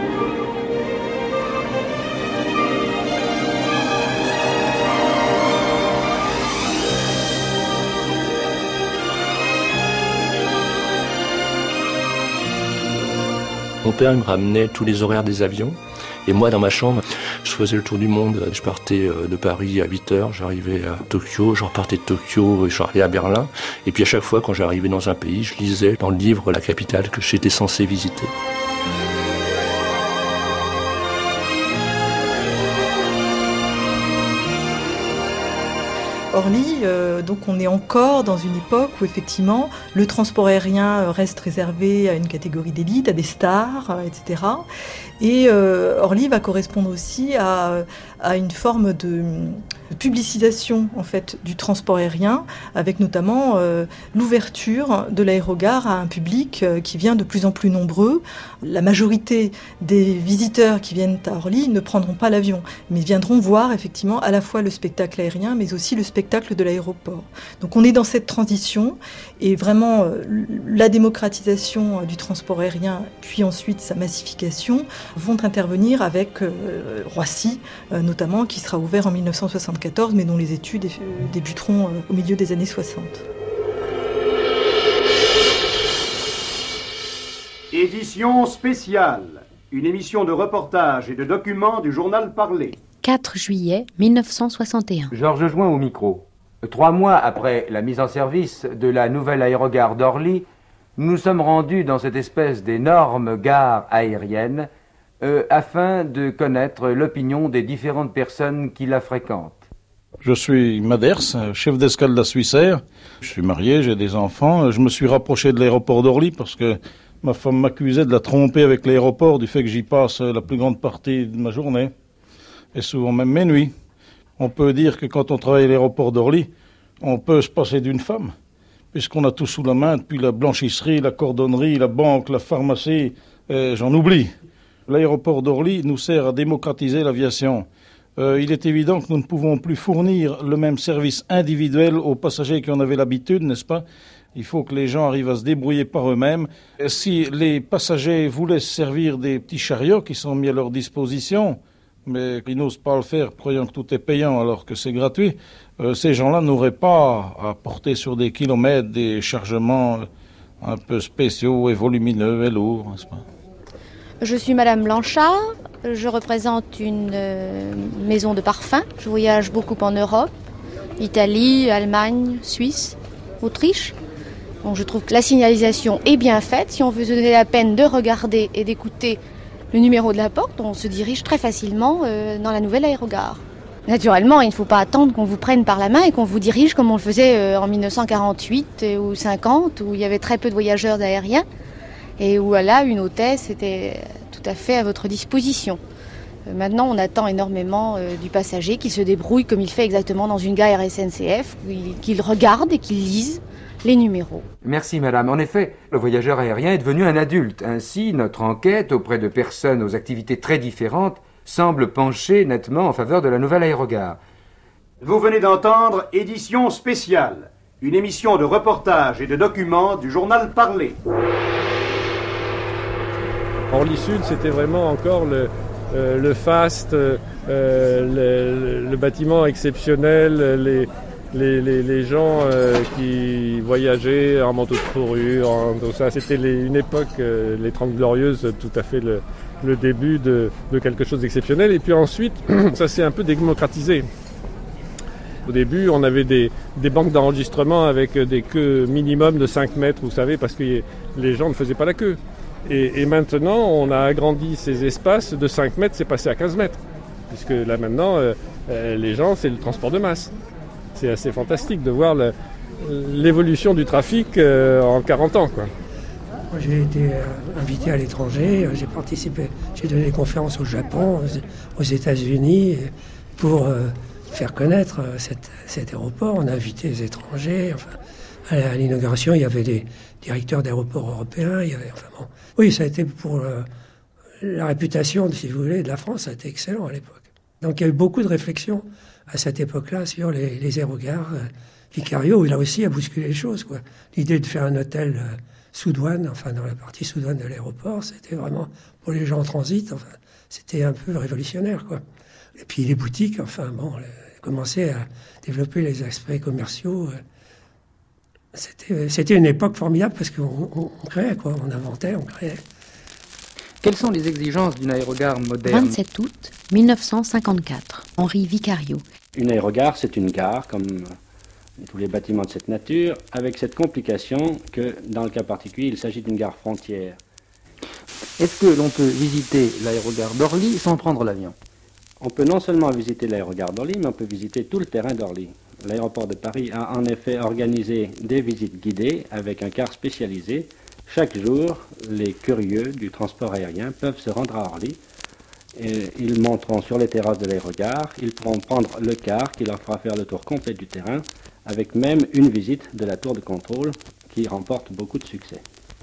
Mon père me ramenait tous les horaires des avions. Et moi, dans ma chambre, je faisais le tour du monde. Je partais de Paris à huit heures, j'arrivais à Tokyo, je repartais de Tokyo et je arrivais à Berlin. Et puis à chaque fois, quand j'arrivais dans un pays, je lisais dans le livre la capitale que j'étais censé visiter. Orly, euh, donc on est encore dans une époque où effectivement le transport aérien reste réservé à une catégorie d'élite, à des stars, euh, et cetera. Et euh, Orly va correspondre aussi à, à une forme de, de publicisation en fait du transport aérien, avec notamment euh, l'ouverture de l'aérogare à un public euh, qui vient de plus en plus nombreux. La majorité des visiteurs qui viennent à Orly ne prendront pas l'avion, mais viendront voir effectivement à la fois le spectacle aérien, mais aussi le spectacle de l'aéroport. Donc on est dans cette transition, et vraiment euh, la démocratisation du transport aérien, puis ensuite sa massification, vont intervenir avec euh, Roissy, euh, notamment, qui sera ouvert en mille neuf cent soixante-quatorze, mais dont les études euh, débuteront euh, au milieu des années soixante. Édition spéciale, une émission de reportage et de documents du journal Parlé. quatre juillet mille neuf cent soixante et un. Georges Join au micro. Trois mois après la mise en service de la nouvelle aérogare d'Orly, nous nous sommes rendus dans cette espèce d'énorme gare aérienne euh, afin de connaître l'opinion des différentes personnes qui la fréquentent. Je suis Maders, chef d'escale de la Suissair. Je suis marié, j'ai des enfants. Je me suis rapproché de l'aéroport d'Orly parce que ma femme m'accusait de la tromper avec l'aéroport du fait que j'y passe la plus grande partie de ma journée, et souvent même mes nuits. On peut dire que quand on travaille à l'aéroport d'Orly, on peut se passer d'une femme, puisqu'on a tout sous la main, depuis la blanchisserie, la cordonnerie, la banque, la pharmacie, et j'en oublie. L'aéroport d'Orly nous sert à démocratiser l'aviation. Euh, il est évident que nous ne pouvons plus fournir le même service individuel aux passagers qui en avaient l'habitude, n'est-ce pas ? Il faut que les gens arrivent à se débrouiller par eux-mêmes. Si les passagers voulaient se servir des petits chariots qui sont mis à leur disposition, mais ils n'osent pas le faire, croyant que tout est payant alors que c'est gratuit. Euh, ces gens-là n'auraient pas à porter sur des kilomètres des chargements un peu spéciaux et volumineux et lourds, n'est-ce pas? Je suis Madame Blanchard, je représente une euh, maison de parfums. Je voyage beaucoup en Europe, Italie, Allemagne, Suisse, Autriche. Donc je trouve que la signalisation est bien faite. Si on veut se donner la peine de regarder et d'écouter le numéro de la porte, on se dirige très facilement euh, dans la nouvelle aérogare. Naturellement, il ne faut pas attendre qu'on vous prenne par la main et qu'on vous dirige comme on le faisait euh, en mille neuf cent quarante-huit euh, ou cinquante, où il y avait très peu de voyageurs aériens et où là, une hôtesse était tout à fait à votre disposition. Euh, maintenant, on attend énormément euh, du passager qu'il se débrouille comme il fait exactement dans une gare S N C F, qu'il regarde et qu'il lise les numéros. Merci madame. En effet, le voyageur aérien est devenu un adulte. Ainsi, notre enquête auprès de personnes aux activités très différentes semble pencher nettement en faveur de la nouvelle aérogare. Vous venez d'entendre Édition spéciale, une émission de reportage et de documents du journal Parler. Orly Sud, c'était vraiment encore le, euh, le faste, euh, le, le bâtiment exceptionnel, les... Les, les, les gens euh, qui voyageaient en manteau de fourrure, en, tout ça, c'était les, une époque, euh, les Trente Glorieuses, tout à fait le, le début de, de quelque chose d'exceptionnel. Et puis ensuite, ça s'est un peu démocratisé. Au début, on avait des, des banques d'enregistrement avec des queues minimum de cinq mètres, vous savez, parce que les gens ne faisaient pas la queue. Et, et maintenant, on a agrandi ces espaces de cinq mètres, c'est passé à quinze mètres. Puisque là maintenant, euh, euh, les gens, c'est le transport de masse. C'est assez fantastique de voir le, l'évolution du trafic euh, en quarante ans, quoi. Moi, j'ai été euh, invité à l'étranger, j'ai participé, j'ai donné des conférences au Japon, aux, aux États-Unis, pour euh, faire connaître euh, cette, cet aéroport. On a invité les étrangers. Enfin, à, à l'inauguration, il y avait des directeurs d'aéroports européens. Il y avait, enfin, bon. Oui, ça a été pour euh, la réputation, si vous voulez, de la France, ça a été excellent à l'époque. Donc il y a eu beaucoup de réflexions à cette époque-là sur les, les aérogares. Euh, Vicario, il a aussi à bousculer les choses, quoi. L'idée de faire un hôtel euh, sous douane, enfin dans la partie sous douane de l'aéroport, c'était vraiment pour les gens en transit, enfin c'était un peu révolutionnaire, quoi. Et puis les boutiques, enfin bon, commençaient à développer les aspects commerciaux. Euh, c'était, c'était une époque formidable parce qu'on on, on créait, quoi, on inventait, on créait. Quelles sont les exigences d'une aérogare moderne? vingt-sept août mille neuf cent cinquante-quatre, Henri Vicario. Une aérogare, c'est une gare, comme tous les bâtiments de cette nature, avec cette complication que, dans le cas particulier, il s'agit d'une gare frontière. Est-ce que l'on peut visiter l'aérogare d'Orly sans prendre l'avion? On peut non seulement visiter l'aérogare d'Orly, mais on peut visiter tout le terrain d'Orly. L'aéroport de Paris a en effet organisé des visites guidées avec un car spécialisé. Chaque jour, les curieux du transport aérien peuvent se rendre à Orly. Et ils monteront sur les terrasses de l'aérogare, ils pourront prendre le car qui leur fera faire le tour complet du terrain, avec même une visite de la tour de contrôle qui remporte beaucoup de succès.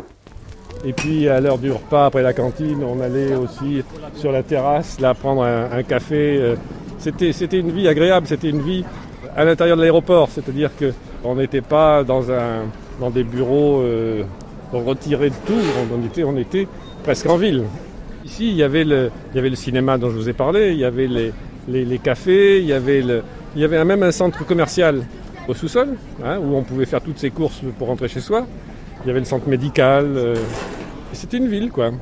Et puis à l'heure du repas, après la cantine, on allait aussi sur la terrasse, là, prendre un, un café. C'était, c'était une vie agréable, c'était une vie à l'intérieur de l'aéroport, c'est-à-dire qu'on n'était pas dans, un, dans des bureaux euh, retirés de tout, on était, on était presque en ville. Ici, il y avait le, il y avait le cinéma dont je vous ai parlé, il y avait les, les, les cafés, il y avait, le, il y avait même un centre commercial au sous-sol, hein, où on pouvait faire toutes ses courses pour rentrer chez soi. Il y avait le centre médical. Euh, c'était une ville, quoi.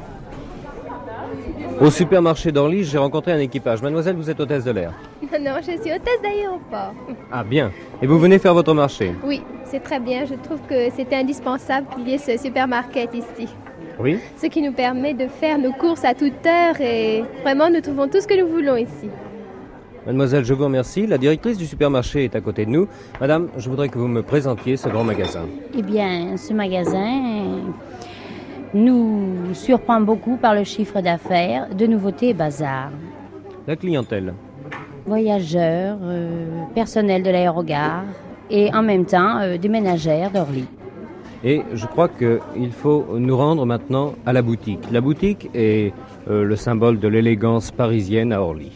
Au supermarché d'Orly, j'ai rencontré un équipage. Mademoiselle, vous êtes hôtesse de l'air? Non, je suis hôtesse d'aéroport. Ah, bien. Et vous venez faire votre marché? Oui, c'est très bien. Je trouve que c'était indispensable qu'il y ait ce supermarché ici. Oui. Ce qui nous permet de faire nos courses à toute heure et vraiment nous trouvons tout ce que nous voulons ici. Mademoiselle, je vous remercie. La directrice du supermarché est à côté de nous. Madame, je voudrais que vous me présentiez ce grand magasin. Eh bien, ce magasin nous surprend beaucoup par le chiffre d'affaires, de nouveautés et bazar. La clientèle? Voyageurs, euh, personnel de l'aérogare et en même temps euh, des ménagères d'Orly. Et je crois qu'il faut nous rendre maintenant à la boutique. La boutique est euh, le symbole de l'élégance parisienne à Orly.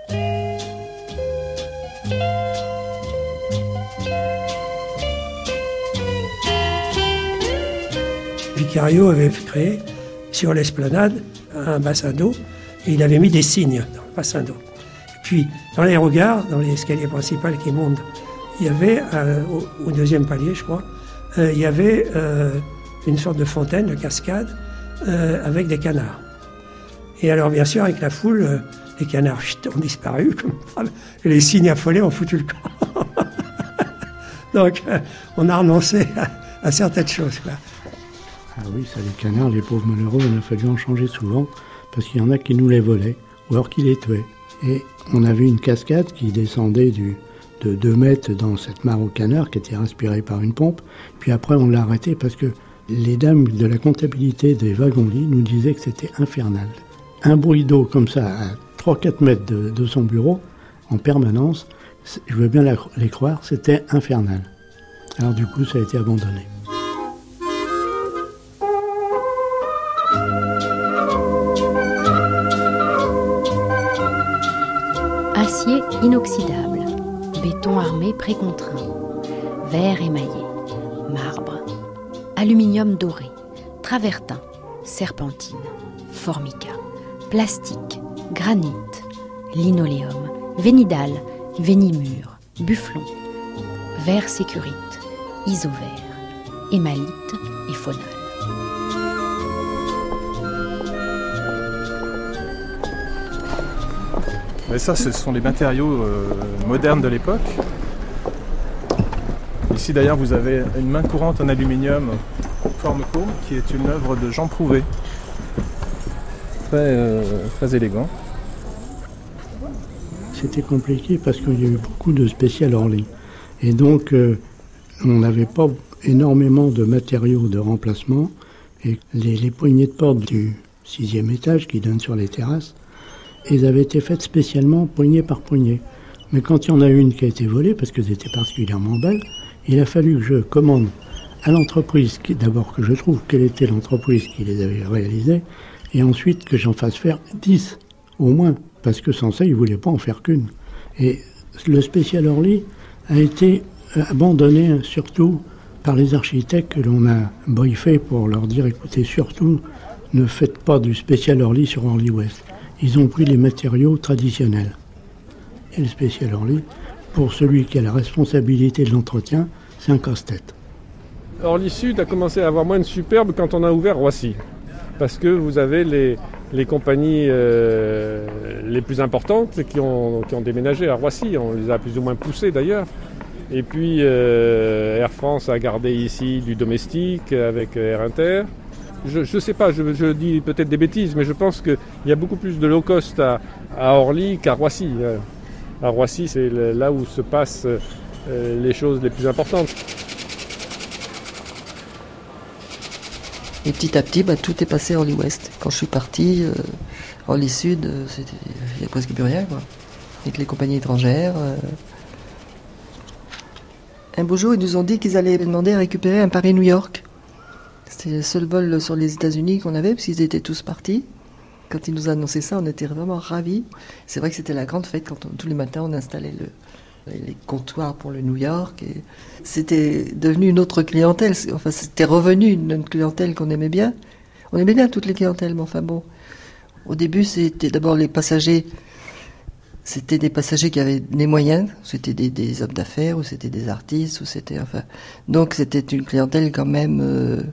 Vicario avait créé sur l'esplanade un bassin d'eau et il avait mis des cygnes dans le bassin d'eau. Puis, dans l'aérogare, dans l'escalier principal qui monte, il y avait, euh, au, au deuxième palier, je crois, euh, il y avait euh, une sorte de fontaine, de cascade, euh, avec des canards. Et alors, bien sûr, avec la foule, euh, les canards chut, ont disparu, comme, et les cygnes affolés ont foutu le camp. Donc, euh, on a renoncé à, à certaines choses, quoi. Ah oui, ça, les canards, les pauvres malheureux, on a fallu en changer souvent, parce qu'il y en a qui nous les volaient, ou alors qui les tuaient. Et on avait une cascade qui descendait du, de deux mètres dans cette mare aux canards, qui était respirée par une pompe, puis après on l'a arrêté parce que les dames de la comptabilité des wagons-lits nous disaient que c'était infernal. Un bruit d'eau comme ça, à trois à quatre mètres de, de son bureau, en permanence, je veux bien la, les croire, c'était infernal. Alors du coup, ça a été abandonné. Acier inoxydable, béton armé précontraint, verre émaillé, marbre, aluminium doré, travertin, serpentine, formica, plastique, granit, linoléum, vénidal, vénimur, bufflon, verre sécurite, isovert, émalite et phonal. Mais ça, ce sont les matériaux euh, modernes de l'époque. Ici d'ailleurs, vous avez une main courante en aluminium forme courbe qui est une œuvre de Jean Prouvé. Très, euh, très élégant. C'était compliqué parce qu'il y a eu beaucoup de spécial Orly. Et donc, euh, on n'avait pas énormément de matériaux de remplacement. Et les, les poignées de porte du sixième étage qui donnent sur les terrasses, elles avaient été faites spécialement poignée par poignée. Mais quand il y en a une qui a été volée, parce qu'elles étaient particulièrement belles, il a fallu que je commande à l'entreprise, qui, d'abord que je trouve quelle était l'entreprise qui les avait réalisées, et ensuite que j'en fasse faire dix, au moins, parce que sans ça, ils ne voulaient pas en faire qu'une. Et le spécial Orly a été abandonné surtout par les architectes que l'on a briefés pour leur dire, écoutez, surtout, ne faites pas du spécial Orly sur Orly-Ouest. Ils ont pris les matériaux traditionnels. Et le spécial Orly, pour celui qui a la responsabilité de l'entretien, c'est un casse-tête. Orly Sud a commencé à avoir moins de superbe quand on a ouvert Roissy. Parce que vous avez les, les compagnies euh, les plus importantes qui ont, qui ont déménagé à Roissy. On les a plus ou moins poussées d'ailleurs. Et puis euh, Air France a gardé ici du domestique avec Air Inter. Je ne sais pas, je, je dis peut-être des bêtises, mais je pense qu'il y a beaucoup plus de low cost à, à Orly qu'à Roissy. À Roissy, c'est là où se passent les choses les plus importantes. Et petit à petit, bah, tout est passé à Orly-Ouest. Quand je suis parti, euh, Orly-Sud, euh, il n'y a presque plus rien, quoi. Avec les compagnies étrangères. Euh... Un beau jour, ils nous ont dit qu'ils allaient demander à récupérer un Paris-New York. C'était le seul vol sur les États-Unis qu'on avait, parce qu'ils étaient tous partis. Quand ils nous ont annoncé ça, on était vraiment ravis. C'est vrai que c'était la grande fête quand on, tous les matins on installait le, les comptoirs pour le New York. Et c'était devenu une autre clientèle. Enfin, c'était revenu une clientèle qu'on aimait bien. On aimait bien toutes les clientèles, mais enfin bon. Au début, c'était d'abord les passagers. C'était des passagers qui avaient des moyens. C'était des, des hommes d'affaires, ou c'était des artistes, ou c'était enfin. Donc c'était une clientèle quand même. Euh,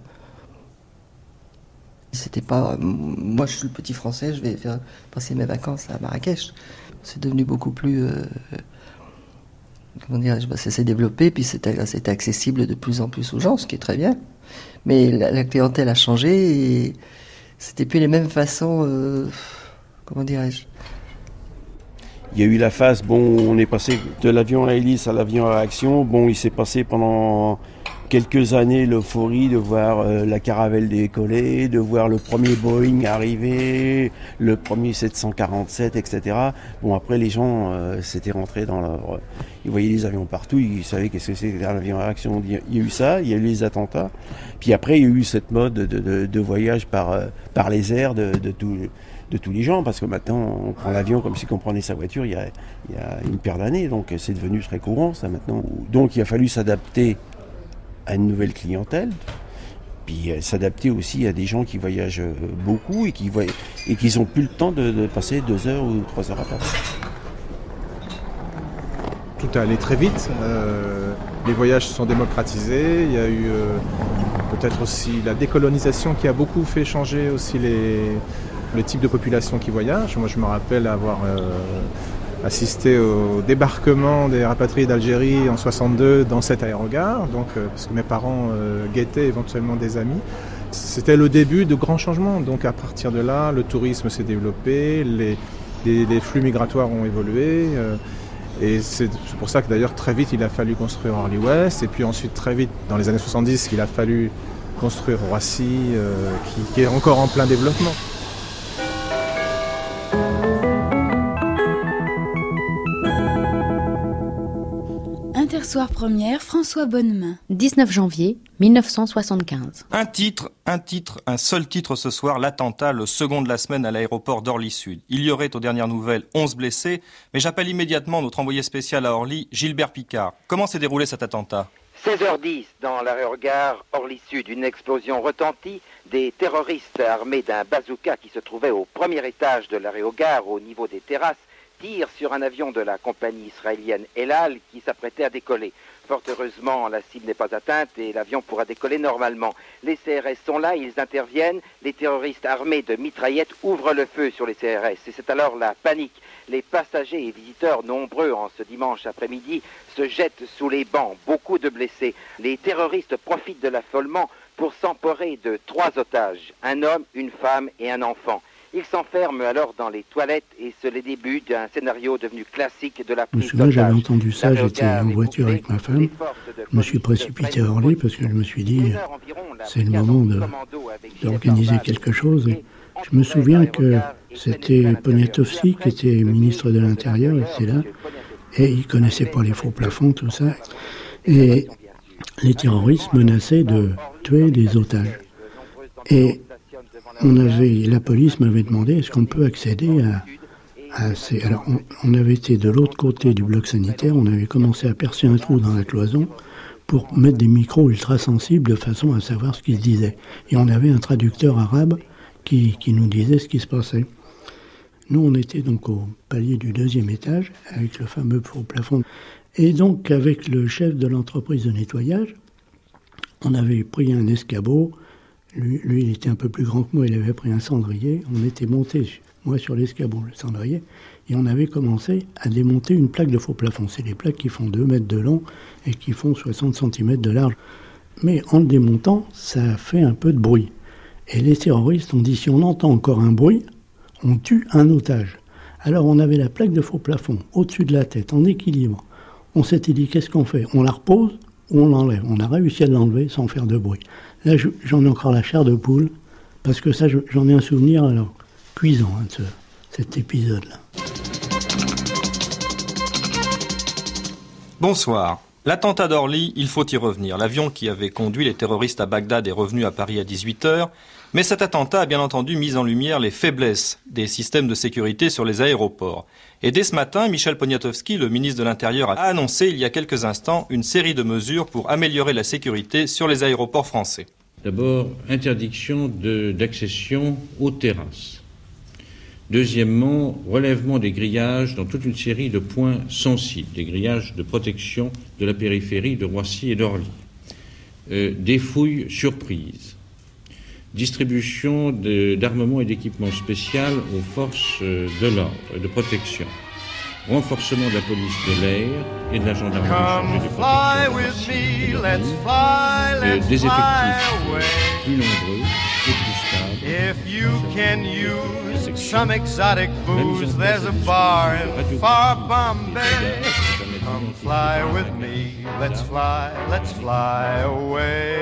C'était pas. Moi, je suis le petit français, je vais faire passer mes vacances à Marrakech. C'est devenu beaucoup plus. Euh, comment dirais-je, bah, ça s'est développé, puis c'était, c'était accessible de plus en plus aux gens, ce qui est très bien. Mais la, la clientèle a changé et c'était plus les mêmes façons. Euh, comment dirais-je Il y a eu la phase, bon, on est passé de l'avion à hélice à l'avion à réaction. Bon, il s'est passé pendant quelques années l'euphorie de voir euh, la Caravelle décoller, de voir le premier Boeing arriver, le premier sept cent quarante-sept, et cetera. Bon, après, les gens euh, s'étaient rentrés dans leur... Euh, ils voyaient les avions partout, ils savaient qu'est-ce que c'était un avion à réaction. Il y a eu ça, il y a eu les attentats. Puis après, il y a eu cette mode de, de, de voyage par, euh, par les airs de, de, tout, de tous les gens, parce que maintenant, on prend l'avion comme si on prenait sa voiture il y a, il y a une paire d'années. Donc, c'est devenu très courant, ça, maintenant. Donc, il a fallu s'adapter à une nouvelle clientèle, puis euh, s'adapter aussi à des gens qui voyagent euh, beaucoup et qui voy- et qui n'ont plus le temps de, de passer deux heures ou trois heures à Paris. tout a allé très vite. Euh, les voyages se sont démocratisés. Il y a eu euh, peut-être aussi la décolonisation qui a beaucoup fait changer aussi les, le type de population qui voyage. Moi, je me rappelle avoir euh, assisté au débarquement des rapatriés d'Algérie en soixante-deux dans cet aérogare, donc, euh, parce que mes parents euh, guettaient éventuellement des amis. C'était le début de grands changements. Donc à partir de là, le tourisme s'est développé, les, les, les flux migratoires ont évolué. Euh, et c'est pour ça que d'ailleurs très vite il a fallu construire Orly-Ouest. Et puis ensuite très vite, dans les années soixante-dix, il a fallu construire Roissy, euh, qui, qui est encore en plein développement. Intersoir première, François Bonnemain. dix-neuf janvier mille neuf cent soixante-quinze. Un titre, un titre, un seul titre ce soir, l'attentat, le second de la semaine à l'aéroport d'Orly-Sud. Il y aurait aux dernières nouvelles onze blessés, mais j'appelle immédiatement notre envoyé spécial à Orly, Gilbert Picard. Comment s'est déroulé cet attentat ? seize heures dix, dans l'aérogare Orly-Sud, une explosion retentit. Des terroristes armés d'un bazooka qui se trouvait au premier étage de l'aérogare, au niveau des terrasses, tirent sur un avion de la compagnie israélienne El Al qui s'apprêtait à décoller. Fort heureusement, la cible n'est pas atteinte et l'avion pourra décoller normalement. Les C R S sont là, ils interviennent. Les terroristes armés de mitraillettes ouvrent le feu sur les C R S. Et c'est alors la panique. Les passagers et visiteurs nombreux en ce dimanche après-midi se jettent sous les bancs. Beaucoup de blessés. Les terroristes profitent de l'affolement pour s'emparer de trois otages. Un homme, une femme et un enfant. Ils s'enferment alors dans les toilettes et c'est le début d'un scénario devenu classique de la prise d'otage. Je me souviens, j'avais entendu ça, j'étais en voiture avec ma femme. Je me suis précipité à Orly parce que je me suis dit, c'est le moment de, d'organiser quelque chose. Et je me souviens que c'était Poniatowski qui était ministre de l'Intérieur, il était là, et il ne connaissait pas les faux plafonds, tout ça. Et les terroristes menaçaient de tuer des otages. Et on avait, la police m'avait demandé est-ce qu'on peut accéder à, à ces... Alors, on, on avait été de l'autre côté du bloc sanitaire, on avait commencé à percer un trou dans la cloison pour mettre des micros ultra-sensibles de façon à savoir ce qui se disait. Et on avait un traducteur arabe qui, qui nous disait ce qui se passait. Nous, on était donc au palier du deuxième étage, avec le fameux faux plafond. Et donc, avec le chef de l'entreprise de nettoyage, on avait pris un escabeau. Lui, lui, il était un peu plus grand que moi, il avait pris un cendrier. On était monté, moi sur l'escabeau, le cendrier, et on avait commencé à démonter une plaque de faux plafond. C'est des plaques qui font deux mètres de long et qui font soixante centimètres de large. Mais en le démontant, ça fait un peu de bruit. Et les terroristes ont dit, si on entend encore un bruit, on tue un otage. Alors on avait la plaque de faux plafond au-dessus de la tête, en équilibre. On s'était dit, qu'est-ce qu'on fait ? On la repose ou on l'enlève ? On a réussi à l'enlever sans faire de bruit. Là, je, j'en ai encore la chair de poule, parce que ça, je, j'en ai un souvenir alors cuisant, hein, de ce, cet épisode-là. Bonsoir. L'attentat d'Orly, il faut y revenir. L'avion qui avait conduit les terroristes à Bagdad est revenu à Paris à dix-huit heures. Mais cet attentat a bien entendu mis en lumière les faiblesses des systèmes de sécurité sur les aéroports. Et dès ce matin, Michel Poniatowski, le ministre de l'Intérieur, a annoncé il y a quelques instants une série de mesures pour améliorer la sécurité sur les aéroports français. D'abord, interdiction de, d'accession aux terrasses. Deuxièmement, relèvement des grillages dans toute une série de points sensibles, des grillages de protection de la périphérie de Roissy et d'Orly. Euh, des fouilles surprises. Distribution de, d'armement et d'équipements spéciaux aux forces de l'ordre et de protection. Renforcement de la police de l'air et de la gendarmerie chargée de protection euh, des effectifs plus nombreux et plus stables. If you can use some exotic booze, there's a bar in far Bombay. Come fly with me, let's fly, let's fly away.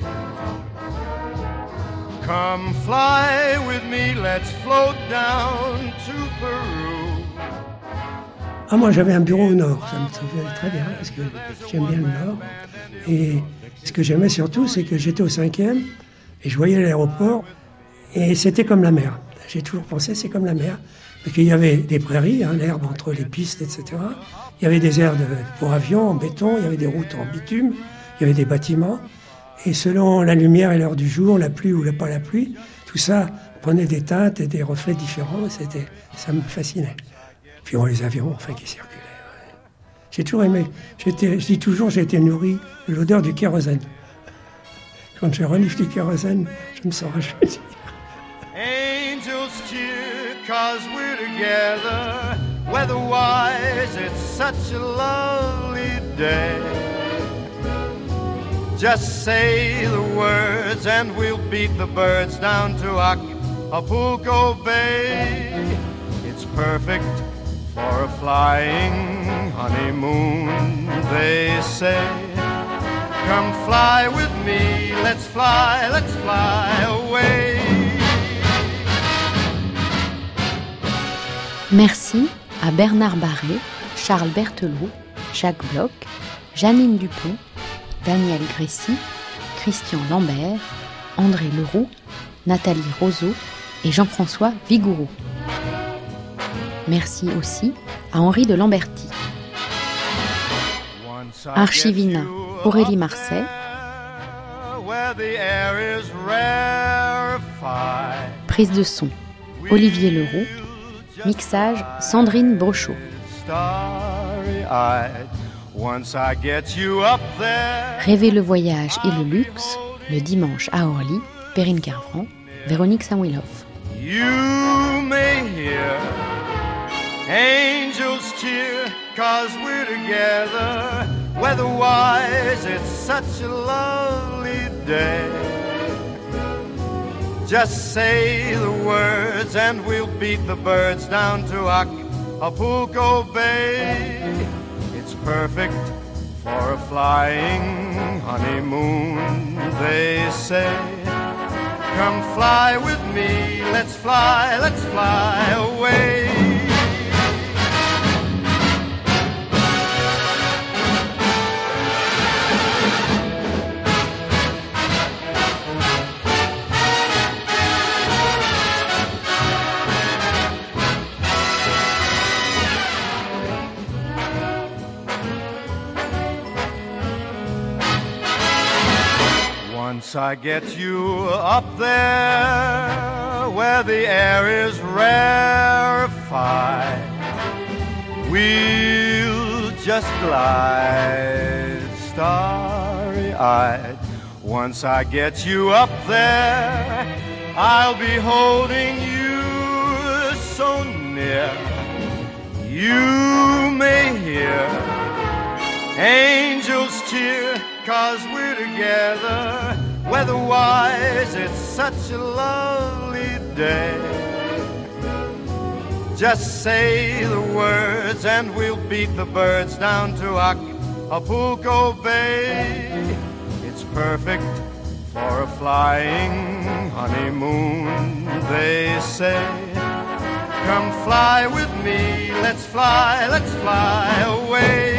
Come fly with me, let's float down to Peru. Ah, moi j'avais un bureau au nord, ça me trouvait très bien parce que j'aime bien le nord. Et ce que j'aimais surtout, c'est que j'étais au cinquième et je voyais l'aéroport et c'était comme la mer. J'ai toujours pensé c'est comme la mer. Parce qu'il y avait des prairies, hein, l'herbe entre les pistes, et cetera. Il y avait des aires de, pour avions en béton, il y avait des routes en bitume, il y avait des bâtiments. Et selon la lumière et l'heure du jour, la pluie ou pas la pluie, tout ça prenait des teintes et des reflets différents. Et c'était, ça me fascinait. Puis on les avions, enfin, qui circulaient. Ouais. J'ai toujours aimé. J'étais, je dis toujours, j'ai été nourri de l'odeur du kérosène. Quand je renifle du kérosène, je me sens rajeuni. Angels cheer 'cause we're together. Weatherwise, it's such a lovely day. Just say the words and we'll beat the birds down to Acapulco Bay. It's perfect for a flying honeymoon, they say. Come fly with me, let's fly, let's fly away. Merci à Bernard Barré, Charles Berthelot, Jacques Bloch, Janine Dupont, Daniel Grécy, Christian Lambert, André Leroux, Nathalie Roseau et Jean-François Vigouroux. Merci aussi à Henri de Lamberty. Archivina, Aurélie Marseille. Prise de son, Olivier Leroux. Mixage, Sandrine Brochot. Rêver le voyage et le luxe, le dimanche à Orly, Perrine Kervran, Véronique Samuilov. You may hear angels cheer 'cause we're together. Weatherwise, it's such a lovely day. Just say the words and we'll beat the birds down to Acapulco Bay. It's perfect for a flying honeymoon, they say. Come fly with me, let's fly, let's fly away. Once I get you up there where the air is rarefied, we'll just glide starry-eyed. Once I get you up there, I'll be holding you so near. You may hear angels cheer 'cause we're together. Weatherwise, it's such a lovely day. Just say the words and we'll beat the birds down to Acapulco Bay. It's perfect for a flying honeymoon, they say. Come fly with me, let's fly, let's fly away.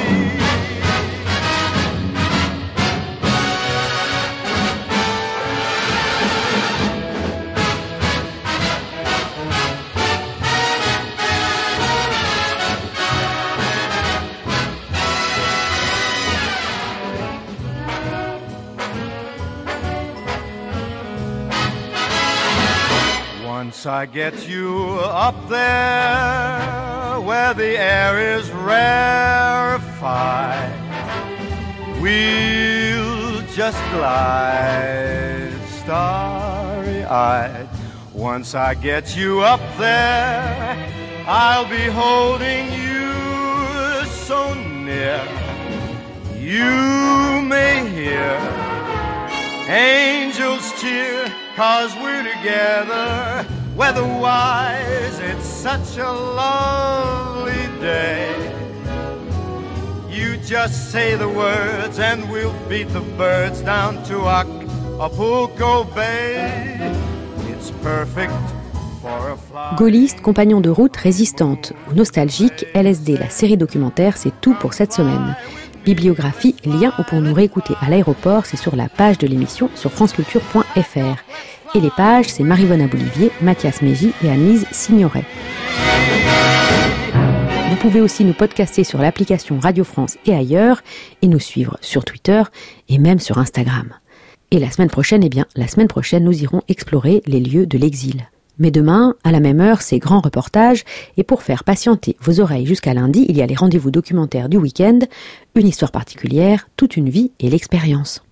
Once I get you up there where the air is rarefied, we'll just glide starry-eyed. Once I get you up there, I'll be holding you so near. You may hear angels cheer 'cause we're together. Weatherwise, it's such a lovely day. You just say the words and we'll beat the birds down to Acapulco Bay. It's perfect for a fly. Gaulliste, compagnon de route, résistante ou nostalgique, L S D, la série documentaire, c'est tout pour cette semaine. Bibliographie, lien ou pour nous réécouter à l'aéroport, c'est sur la page de l'émission sur franceculture point f r. Et les pages, c'est Maryvonne Abolivier, Mathias Mégy et Annelise Signoret. Vous pouvez aussi nous podcaster sur l'application Radio France et ailleurs, et nous suivre sur Twitter et même sur Instagram. Et la semaine prochaine, eh bien, la semaine prochaine, nous irons explorer les lieux de l'exil. Mais demain, à la même heure, c'est grand reportage. Et pour faire patienter vos oreilles jusqu'à lundi, il y a les rendez-vous documentaires du week-end. Une histoire particulière, toute une vie et l'expérience.